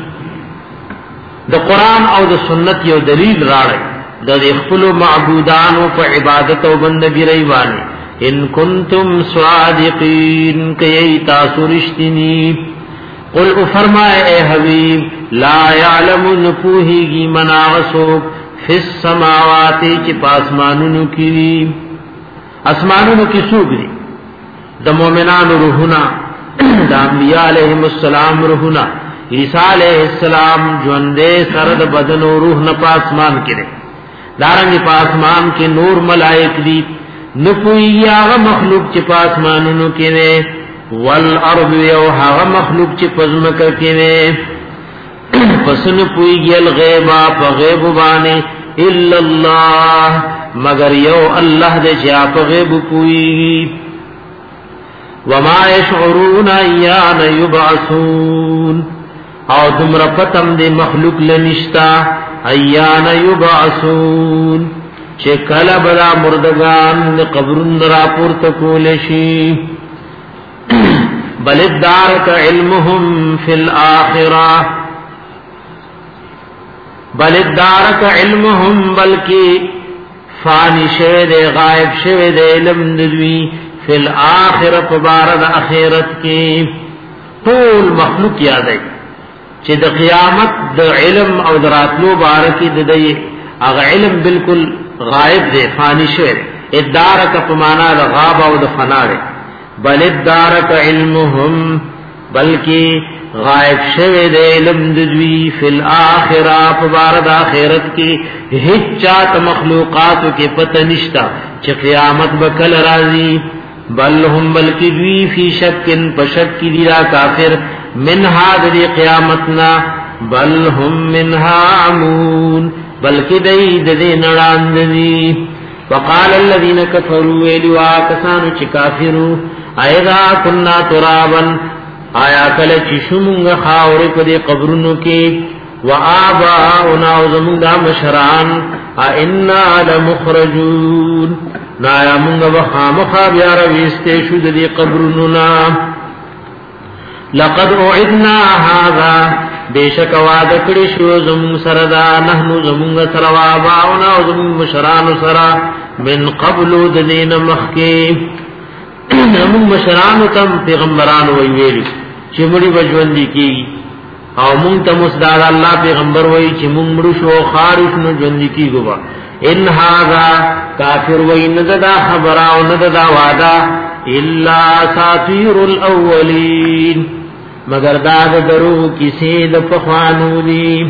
دا قرآن او دا سنت یو دلیل راڑی دا دی خپل معبودانو پا عبادت و بندگی ریوانے ان کنتم صادقین کئی تاسو رشتنی قل فرمائے اے حبیب لا یعلم نپوہیگی مناغسوک فی السماواتی چی پاسمانونو کی اسمانونو کی سوگری دا مومنان روحنا دا انبیاء علیہ السلام روحنا عیسیٰ علیہ السلام جوندے سرد بدن و روح نا پاسمان کرے دارنگی پاسمان کے نور ملائک دی نپوئی آغا مخلوق چی پاسمانونو کینے والارض یو آغا مخلوق چی پزمکا کینے پس نپوئی گی الغیبا پا غیب بانے الا اللہ مگر یو اللہ دے چی آپ غیب پوئی گی وما یشعرون ایان یبعثون او دمر پتم دے مخلوق لنشتا ایان یبعثون چه کلا بدا مردگان قبرن را پورت کولشی بل ادارک علمهم فی الآخرہ بل ادارک علمهم بلکی فانی شوید غائب شوید علم ندوی فی الآخرہ پبارد اخیرت کی طول مخلوق یادی چه دا قیامت دا علم او دراتلو بارکی دا دی اغا علم بالکل غائب دے فانی شوئے ادارک پمانا دا غاب او دا فنا دے بل ادارک علمهم بلکی غائب شوئے دے علم ددوی فی الآخرہ پبارد آخرت کی ہچات مخلوقاتو کے پتہ نشتا چھ قیامت بکل رازی بل ہم بلکی دوی فی شکن پشک کی دیرا کافر منہا دی قیامتنا بل ہم منہا عمون بلکہ دئی ددے نڑان دی وقال الذين كفروا ویلوا کسانو چ کافرو ایذا كنا ترابا آیا کل چشمنگ خاور پدی قبرونو کی وآباؤنا وزمونگا مشران اینا لمخرجون نایا منگا وخامخا بیارا ویستے شد دی قبرونونا لقد اعدنا هذا بیشک وعده کړی شو زمون سره دا نحنو زمون سره واباونا او زمون مشران سره من قبل د دین مخکی زمون مشران تم پیغمبران وی ویل چې مړي بجوندي کی او مونږ ته مصدار الله پیغمبر وی چې مونږ مړو شو خارج نو ژوندي کیږو ان هاذا کافر وی نذدا خبر او نذدا وعده الا ساطير الاولين مگر دا درو کسی د پخوانو دی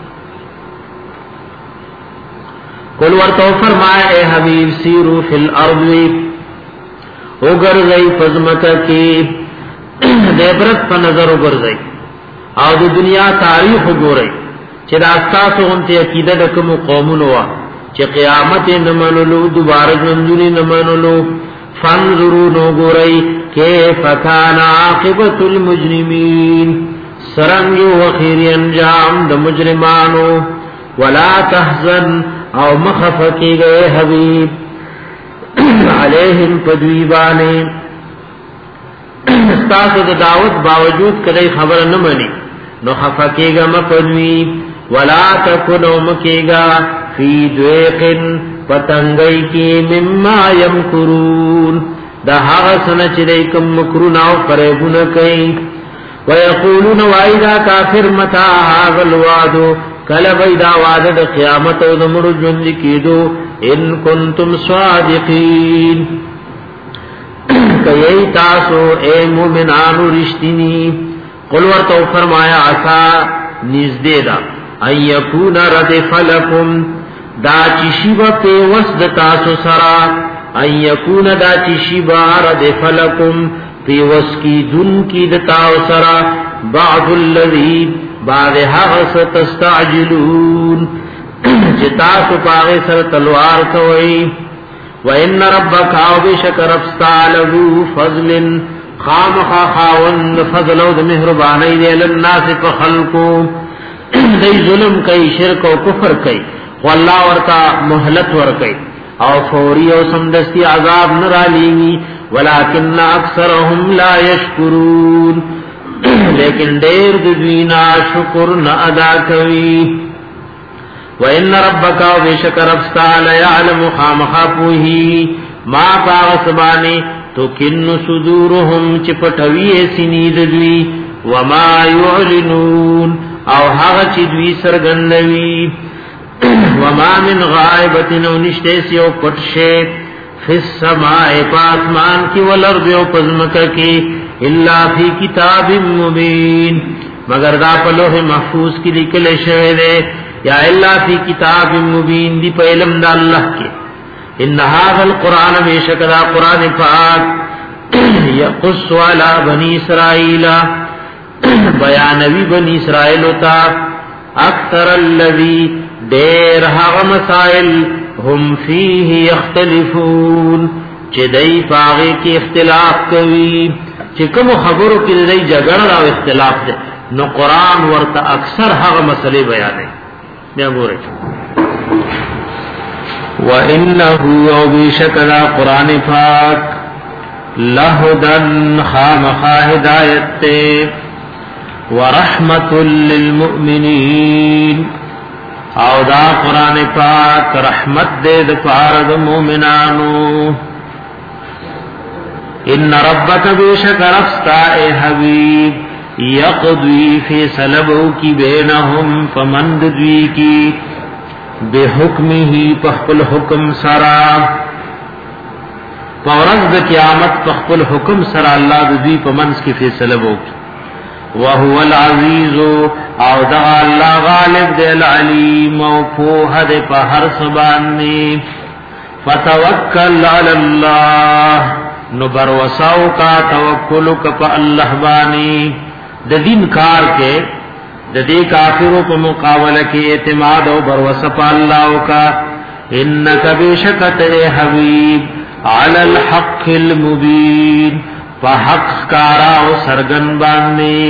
قل ورتو فرمائے اے حبیب سیرو فی الارض اگر زئی فزمت کی دیبرت پا نظر اگر زئی او د دنیا تاریخ گورئی چه دا استاسو انتی عقیدہ دکم قومونوا چه قیامت نمانلو دوبارہ جنجونی نمانلو فانظروا نو گورئی کیف کان عاقبت المجرمین سرنگ و خیر انجام د مجرمانو ولا تحزن او مخفقی گئے حبیب علیہم پدویبانے استاسو د دعوت باوجود کدی خبر نہ منی نو خفقی گا مپدوی ولا تکنو مکیگا فی دویقن پتنگئی کی مما یمکرون دا هغه سنه چې کوم مکرونه او فریبونه کوي ويقولون وایدا کافر متى هذا الوعد کله وایدا وعده د قیامت او د مړو ژوند کېدو ان کنتم صادقین کای تاسو اے مومنانو رښتینی قل ورته فرمایا عسى نزدې دا ان یکون ردف لكم دا چې شیبه په وسد تاسو سره ان یکون دا چې شیبه ردف لكم په وس کی دن کی د تاسو سره بعض الذی بعض هغه تستعجلون چې تاسو پاره سره تلوار کوي وان ربک او بشکر افستالو فضل خامخ خاون فضل او د مهرباني دی للناس په خلقو دای ظلم کوي شرک او کفر کوي والله ورتا مهلت ور کوي او فوری او سمدستی عذاب نرالیږي ولکن اکثرهم لا یشکرون لیکن ډیر د دوینا شکر نه ادا کوي وان ربک او بشکر افستال يعلم خامخ پوهی ما باغسبانی تو کن صدورهم چپټوی سینید دوی وما يعلنون او هغه چې دوی سرګندوي وما من غائبه نو نشته سیو پټشه فی السماء پاسمان کی والارض او پزمکه کی الا فی کتاب مبین مگر دا په لوح محفوظ کې لیکل شوی دی یا الا فی کتاب مبین دی په علم د الله کې ان هذا القران بشکدا قران پاک یقص علی بنی اسرائیل بیانوی بنی اسرائیل تا اکثر الذی دیر هغه مسائل هم فیه یختلفون چې دای پاغه کې اختلاف کوي چې کوم خبرو کې دای جګړه او اختلاف ده نو قران ورته اکثر هغه مسلې بیانوي بیا ګورئ وانه او بشکلا قران پاک لهدن خامخ هدایت ورحمت للمؤمنین او دا قران پاک رحمت دې د پاره د مؤمنانو ان ربک بشکر افستا حبیب یقضی فی سلبو کی بینهم فمند دوی کی بحکمه پخپل حکم سرا پورز د قیامت پخپل حکم سرا الله د دوی پمنس کی فیصله وکړي وهو العزیز او دا الله غالب دی العلیم او په هده په هر سبانه فتوکل علی الله نو بر وساو کا توکل ک په الله باندې د دین کار کې د دې کافرو په مقابله کې اعتماد او بر وسه په الله کا انک بشکت حبیب علی الحق المبین فحق کارا او سرگن باندې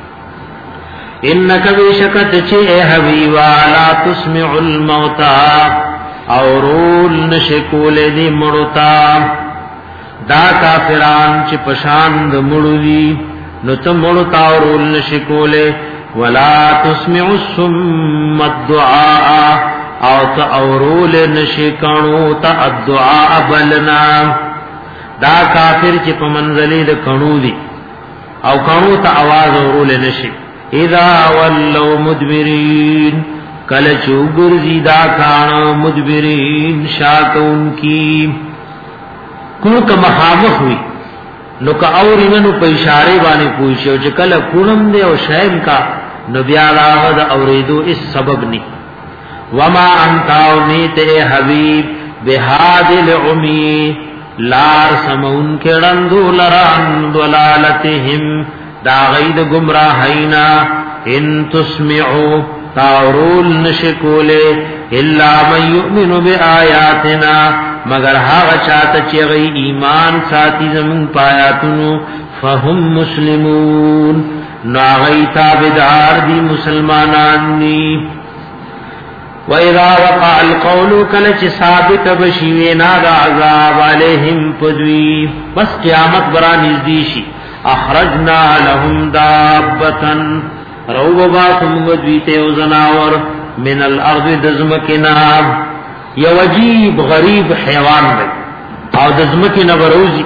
انک بشکت چه حبیب لا تسمع الموتى او رول نشکول دی مړتا دا کافران چې پشان د مړوي نو ته مړتا او رول نشکول ولا تسمع الصم الدعاء او ته او رول نشکانو ته الدعاء بلنا دا کافر چې په منزلې د کڼو دي او کڼو ته आवाज اورول نشي اذا ولوا مدبرین کله چوغرزی دا کانو مدبرین شاکون کی کو که مخامخ ہوئی نو که اوری منو په اشاره باندې پوښیو چې کله کونم دی او شایم کا نو بیا راغد اوریدو اس سبب نی وما انت اونیت حبیب بهادل عمی لار سمون کړندو لران دلالتهم دا غید گمراهینا ان تسمعوا تاورول نشکوله الا من یؤمن بآیاتنا مگر هغه چاته چې غي ایمان ساتي زمون پایاتونو فهم مسلمون ناغی تابدار دی مسلمانان نی وَإِذَا وَقَعَ الْقَوْلُ كَلَچ ثابت بشیوینا دا عذاب علیہم پدوی بس قیامت برا نزدیشی اخرجنا لهم دابتن روبا سمگدوی تیو زناور من الارض دزمکنا یو عجیب غریب حیوان دی او د زمکه نبروزی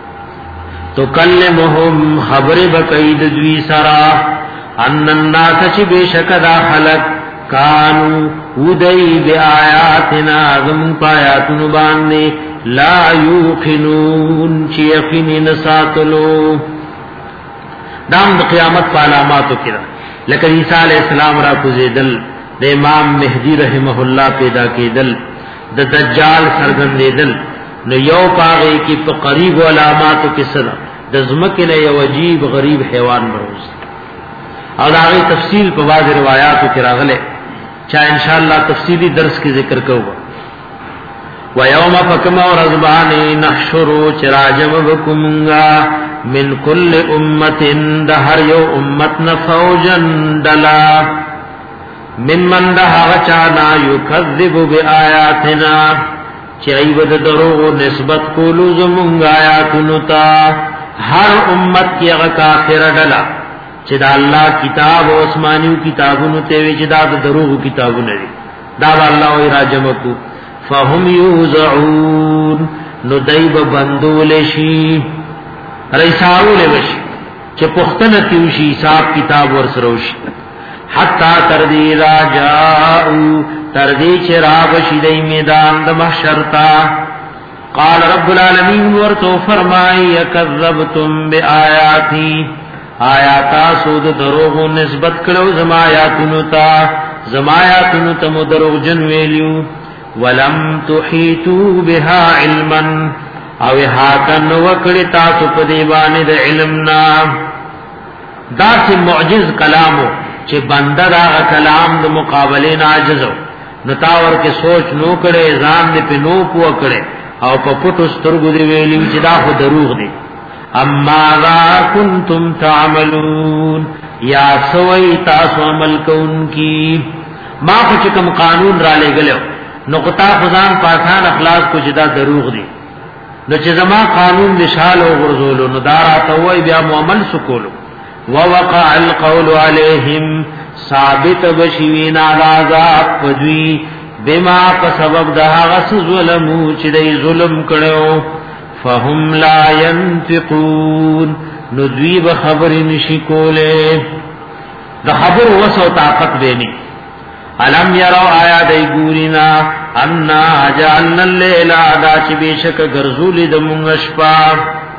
تو کلمهم خبر بقید دوی سرا ان الناس چ بیشک دا خلق کانو ودی بی آیاتنا غم پایاتن باندې لا یوقنون چی یقین نساتلو دام د قیامت په علاماتو کې لکه عیسی علی السلام را کوزیدل د امام مهدی رحمه الله پیدا کېدل د دجال سرګندېدل نو یو پاغه کې په قریب علاماتو کې سره د زمکه له یو عجیب غریب حیوان مروز او دا غي تفصیل په بعض روایتو کې راغله چا ان شاء الله تفصیلی درس کې ذکر کوو و یوم فکما ورزبانی نحشرو چراجم بکمنگا من کل امت دهر یو امت نفوجن دلا من من دها غچانا یکذب بی آیاتنا چاہی ود دروغ نسبت کولو زمونگ آیاتنو تا ہر امت کی اغا کافر دلا چه دا اللہ کتاب و اسمانیو کتابونو تیوی چه دا دروغ کتابو نری دا با اللہ وی راجمکو فهم یوزعون نو دیب بندولشی ریساولشی چه پختن کیوشی حساب کتاب ورسروشی حتی تردی را جاؤ تردی چه رابشی دی میدان دا محشرتا قال رب العالمین ورتو فرمائی یکذبتم بی آیاتی آیاتا سود دروغو نسبت کرو زمایاتنو تا زمایاتنو تا مدروغ جنویلیو ولم تحیتو بها علما او حاتن وکڑی تاسو پدیبانی دا علمنا دا سی معجز کلامو چه بنده دا کلام دا مقابلین عاجزو نتاور کے سوچ نو کڑے ځان دې په نو پو کړي او په پټو سترګو دی ویلی چې دا خو دروغ دی اما ذا کنتم تعملون یا سوئی تاسو عمل کوونکی ما خو کوم قانون را لګلو نقطه خدان پاسان اخلاص کو جدا دروغ دی نو چې زما قانون مشال او غرزولو نو دارا توي بیا معامل سکولو ووقع القول عليهم ثابت بشوین عذاب پدوی بما په سبب ده غس ظلمو چې دی ظلم کړو فهم لا ينفقون نو دوی به خبر نشي کوله د خبر وسو طاقت بینی علم یرو آیا دی ګورینا ان جعلنا الليل ادا چې بشک ګرځول د مونږ شپه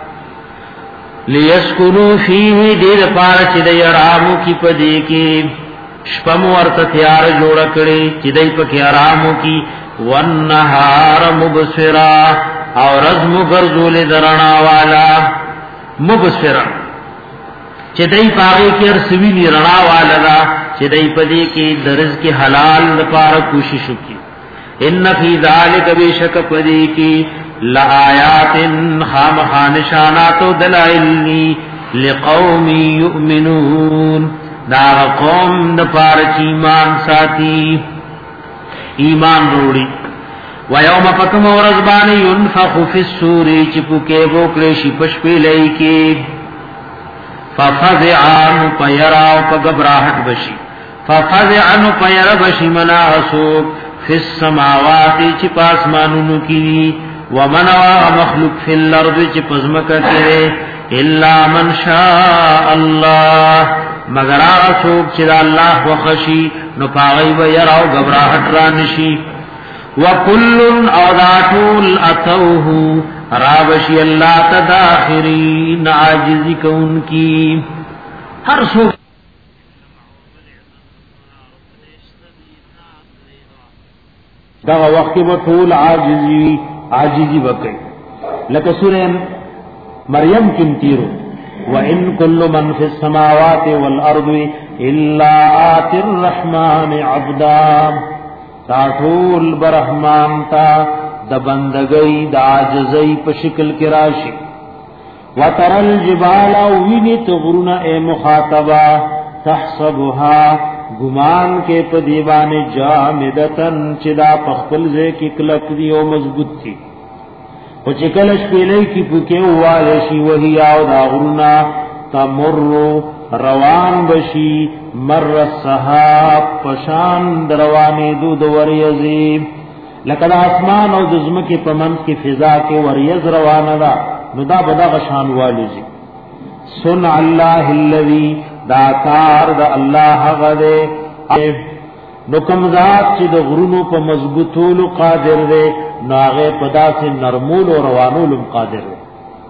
لیسکنو فیه دیر پار چې دی آرامو کی پدې کې شپم ورته تیار جوړ کړي چې دای په کې آرامو کی والنهار مبصرا او رزم ګرځول درنا والا مبصرا چې دای پاره کې ارسوی نی رڼا والا دا چې دای په دې کې درز کې حلال لپاره کوشش وکړي ان فی ذلک بشک پدې کې لآیات خامخا نشانات و دلائل لقوم یؤمنون دا قوم د پاره ایمان ساتي ایمان وروړي و یوم فکم ورزبان ينفخ فی الصور چپکه وکړي شي پشپې لای کې ففزعن پیراو پغبراحت بشي ففزعن پیر بشي مناسو فی السماوات چې پاسمانونو کې ومنوا مخلوق فی الارض چې پزمکه کې الا من شاء الله مگر هغه څوک چې الله وخشي نو پاغي و يراو غبراحت را نشي وکل اذاتول اتوه رابشی اللہ تداخرین عاجزی کون کی ہر سو دا وقت بطول عاجزی عاجزی بکی لکہ سورہ مریم کم تیرو وَإِن كُلُّ مَنْ فِي السَّمَاوَاتِ وَالْأَرْضِ إِلَّا آتِ الرَّحْمَنِ عَبْدًا تاٹول برحمان تا د بندگی د عاجزی په شکل کې راشي وترل جبال ویني تغرنا اے مخاطبا تحسبها گمان کې په دیوانه جامدتن چې دا پخپل ځای کې کلک دی او مضبوط دي او چې کله شپېلې کې پکې واله شي وهي او دا غرنا تمر روان بشي مر السحاب پشان دروانه دود وریزی لکه د اسمان او د ځمکې په منځ کې فضا کې وریځ روانه ده نو دا به دغه شان والوځي. صنع الله الذي دا کار د الله هغه دی نو کوم ذات چې د غرونو په مضبوطولو قادر دی نو هغه په داسې نرمول او روانولو قادر دی.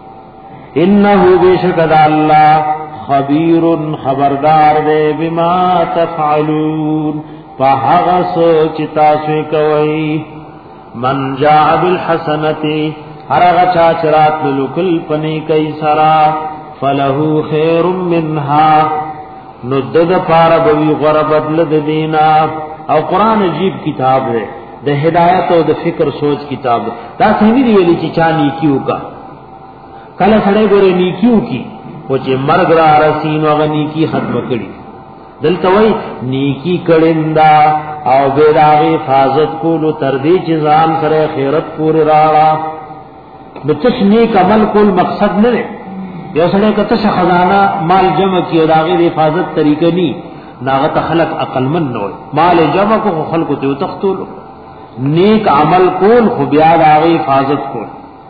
انه بشکد الله خبیر خبردار دی بما تفعلون فهغه چې تاسو کوي. من جاء بالحسنه هر هغه چا چرات لکل پنی کوي سرا فله خير منها نو دغه پارا بوی غره بدل د دینا. او قران عجیب کتاب ہے د ہدایت او د فکر سوچ کتاب دا څنګه دی ویلي چې چا نیکیو کا کله سره ګورې نیکیو کی او چې مرګ را رسین او نیکی ختم کړي دلته وای نیکی کړندا او بیراغه حفاظت کولو تر دې چې ځان سره خیرت پورې راړه د تش نیک عمل کول مقصد نه دی. یو سره کته خزانه مال جمع کیو داغه د حفاظت طریقې ني ناغت خلق عقل من نو مال جمع کو خلق ته تختول نیک عمل کول خو بیا داغه حفاظت کول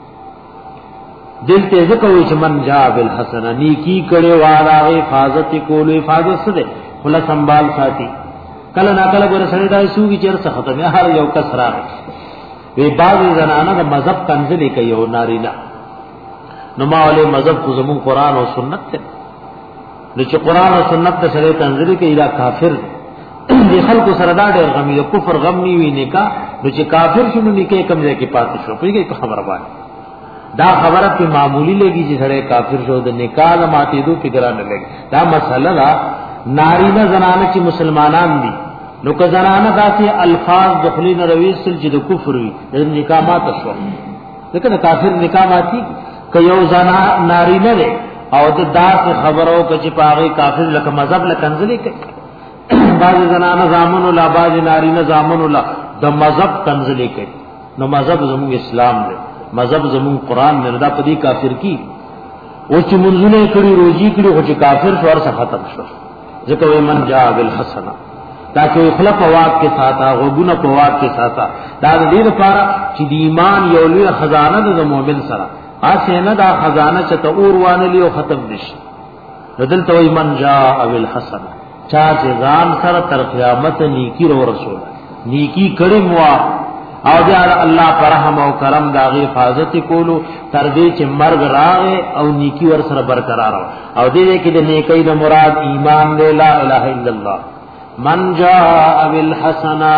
دل ته ذکر وي چې من جاء بالحسنه نیکی کړي والا حفاظت کول حفاظت سره خلا سنبال ساتي کله نا کله ګور سره دای سوږي چر څه ختمه هر یو کس راغی وی بعض زنانه د مذهب کنځلې کوي او نارینا نو ما ولې مذهب خو زمون قران او سنت ته نو چې قران او سنت ته سره کنځلې کوي دا کافر دي خلکو سره دا ډېر غمي د کفر غم نی وی نکاح نو چې کافر شونه نکاح کم ځای کې پاتې شو پیږي خبره باندې دا خبره په معمولی لګي چې سره کافر شو د نکاح ماتې دو فکران نه لګي دا مسله دا نارینه زنانه چې مسلمانان دي نو که زنانه داسې الفاظ دخلین روي سل چې د کفر وي د نکاح مات شو ځکه د کافر نکاح ماتي که یو زنا نارینه ده او د داسې خبرو کې چې پاغي کافر لکه مذهب لکنځلې کوي بعض زنانه زامن ولا بعض نارینه زامن ولا د مذهب کنځلې کوي نو مذهب زموږ اسلام دی مذهب زموږ قران نه دا پدې کافر کی او چې منځونه کړي روزي کړي او چې کافر شو ورڅ ختم شو ځکه وي من جاء بالحسنه دا چې خلق واق کے ساتھ غوګونه په واق کے ساتھ دا د دې لپاره چې د ایمان یو لوی خزانه د مؤمن سره اسنه دا خزانه چې تور وانه لیو ختم نشي بدل توي من جاء بالحسنه چا چې ځان سره تر قیامت نیکی رو رسول نیکی کړي موا او بیا الله پر رحم او کرم دا غي حفاظت کولو تر دې چې مرګ راغې او نیکی ور سره برقرار او دې کې د نیکی د مراد ایمان دی لا اله الا الله. من جاء بالحسنه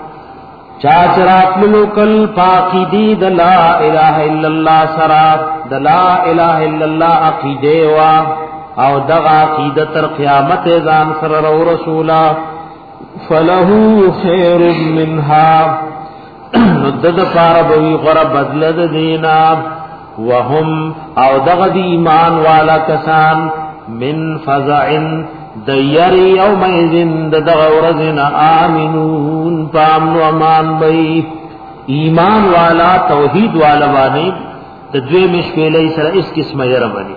چاچرات لوکل پاکیدی د لا اله الا الله سرا د لا اله الا الله عقیده وا او دغه عقیده تر قیامت ځان سره رسولا فله خير منها ندد فاربوی غره بدل د دینا وهم او دغه دی ایمان والا کسان من فزع دیر یوم اذن دغه ورځنا امنون پامن و امان بی ایمان والا توحید والا باندې د دوی مشکلې سره اس قسمه یې ربني.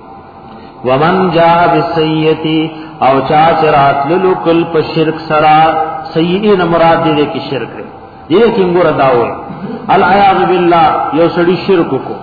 ومن جاء بالسیئه او چا چرات لکل په شرک سرا سیئین مراد دې کې شرک دی دې کې ګور داوي العیاذ بالله یو سړي شرک کو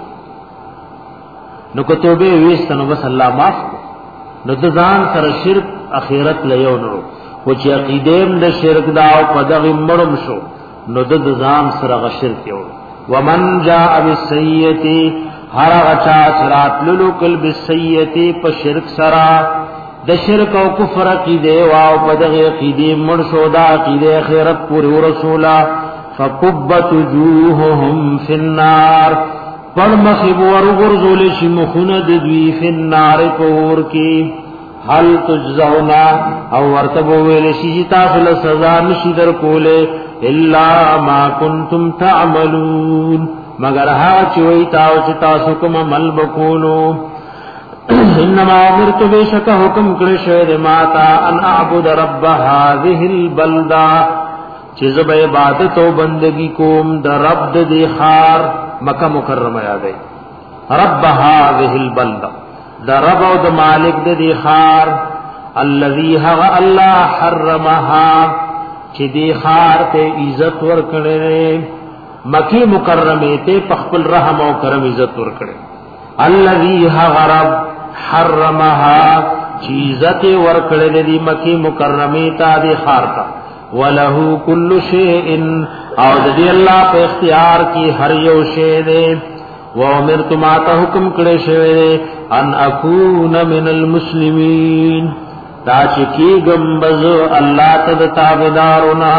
نو کتوبه وېستنو بس الله معاف نو د ځان سره شرک اخرت لیو نو او چې عقیدیم د شرک دا او په دغه مړم شو نو د ځان سره غ شرک یو. ومن جاء بالسیئه هر غچا صراط للکل بالسیئه په شرک سرا د شرک او کفر عقیده او په دغه عقیده مړ شو دا عقیده اخرت پورې رسولا فكبت وجوههم في النار پر مخب ورغرزول شي مخونه د دوی فی النار پور کی حل تجزونا او ورتبو ویل شي تاسو له سزا نشي در کوله الا ما کنتم تعملون مگر ها چوي تاسو تاسو کوم عمل وکولو. انما امرت بشک حکم کړی شه ما تا ان اعبد رب هذه البلده چې زب عبادت او بندگی کوم د رب د دی خار مکه مکرمه یادای رب هذه البلده د رب او د مالک د دی خار الذي هو الله حرمها چې دی خار ته عزت ورکړي مکی مکرمه ته پخپل رحم او کرم عزت ورکړي الذي غرب حرمها چیزت ورکړي دی مکی مکرمه ته دی خارتا وله كل شيء او دی الله په اختیار کی هر یو شی دی و امرت ما ته حکم کړی شوی ان اكون من المسلمین دا چې کی گمبز الله ته تابعدارنا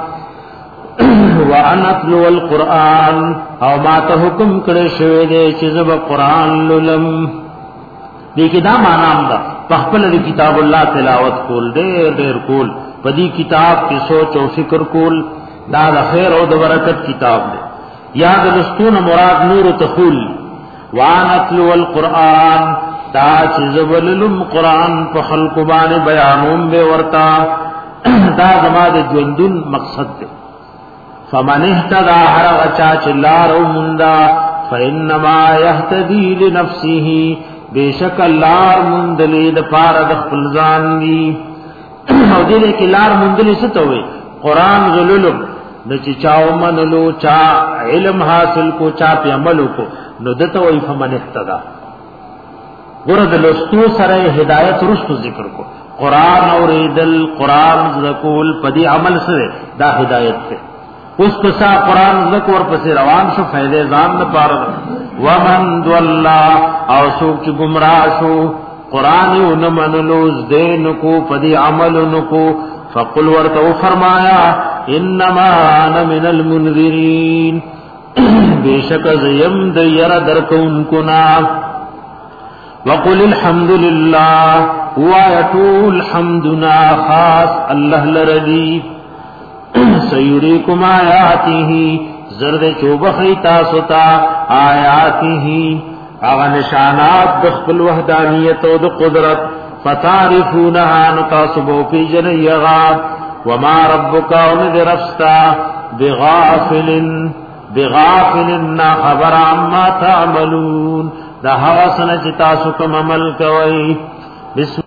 وان اتلو القران او ما ته حکم کړی شوی دی چې زب قران لولم دې کې دا معنا هم ده په خپل کتاب الله تلاوت کول ډېر ډېر کول په دې کتاب کې سوچ او فکر کول دا د خیر او د برکت کتاب دی یاد لستون مراد نور تخول وان اتلو القران دا چې زبللم قران په خلق باندې بیانوم به ورتا دا زماده ژوندون مقصد دی فمن اهتدى هر غچا چلار او مندا فانما يهتدي لنفسه بیشک لار مندلی د پاره د خپل ځان دی او دې کې لار مندلی څه ته وي قران زللم د چې چاو منلو چا علم حاصل کو چا په عمل کو نو دته وي فمن اهتدى ورد لستو سره هدایت رستو ذکر کو قران اوریدل قران ذکول پدی عمل سره دا هدایت ته اس پسا قرآن ذکر پس روان شو فیدے ځان نه پاره ومن دولا او سوک چې گمراه شو قرآن یو نه منلو دین کو پدی عمل نکو فقل ورته فرمایا انما انا من المنذرین بیشک زیم د یرا درکون کنا وقل الحمد لله وایتو الحمدنا خاص الله لردی سیریکم آیاته زرد چوبخی تاسوتا آیاته اغا نشانات دخل وحدانیت و د قدرت فتعرفونها نتاسبو پی جنیغا وما ربکا ومد رفستا بغافل بغافلنا خبر عما تعملون دا حوصنا چی تاسو کم عمل کوئی بسم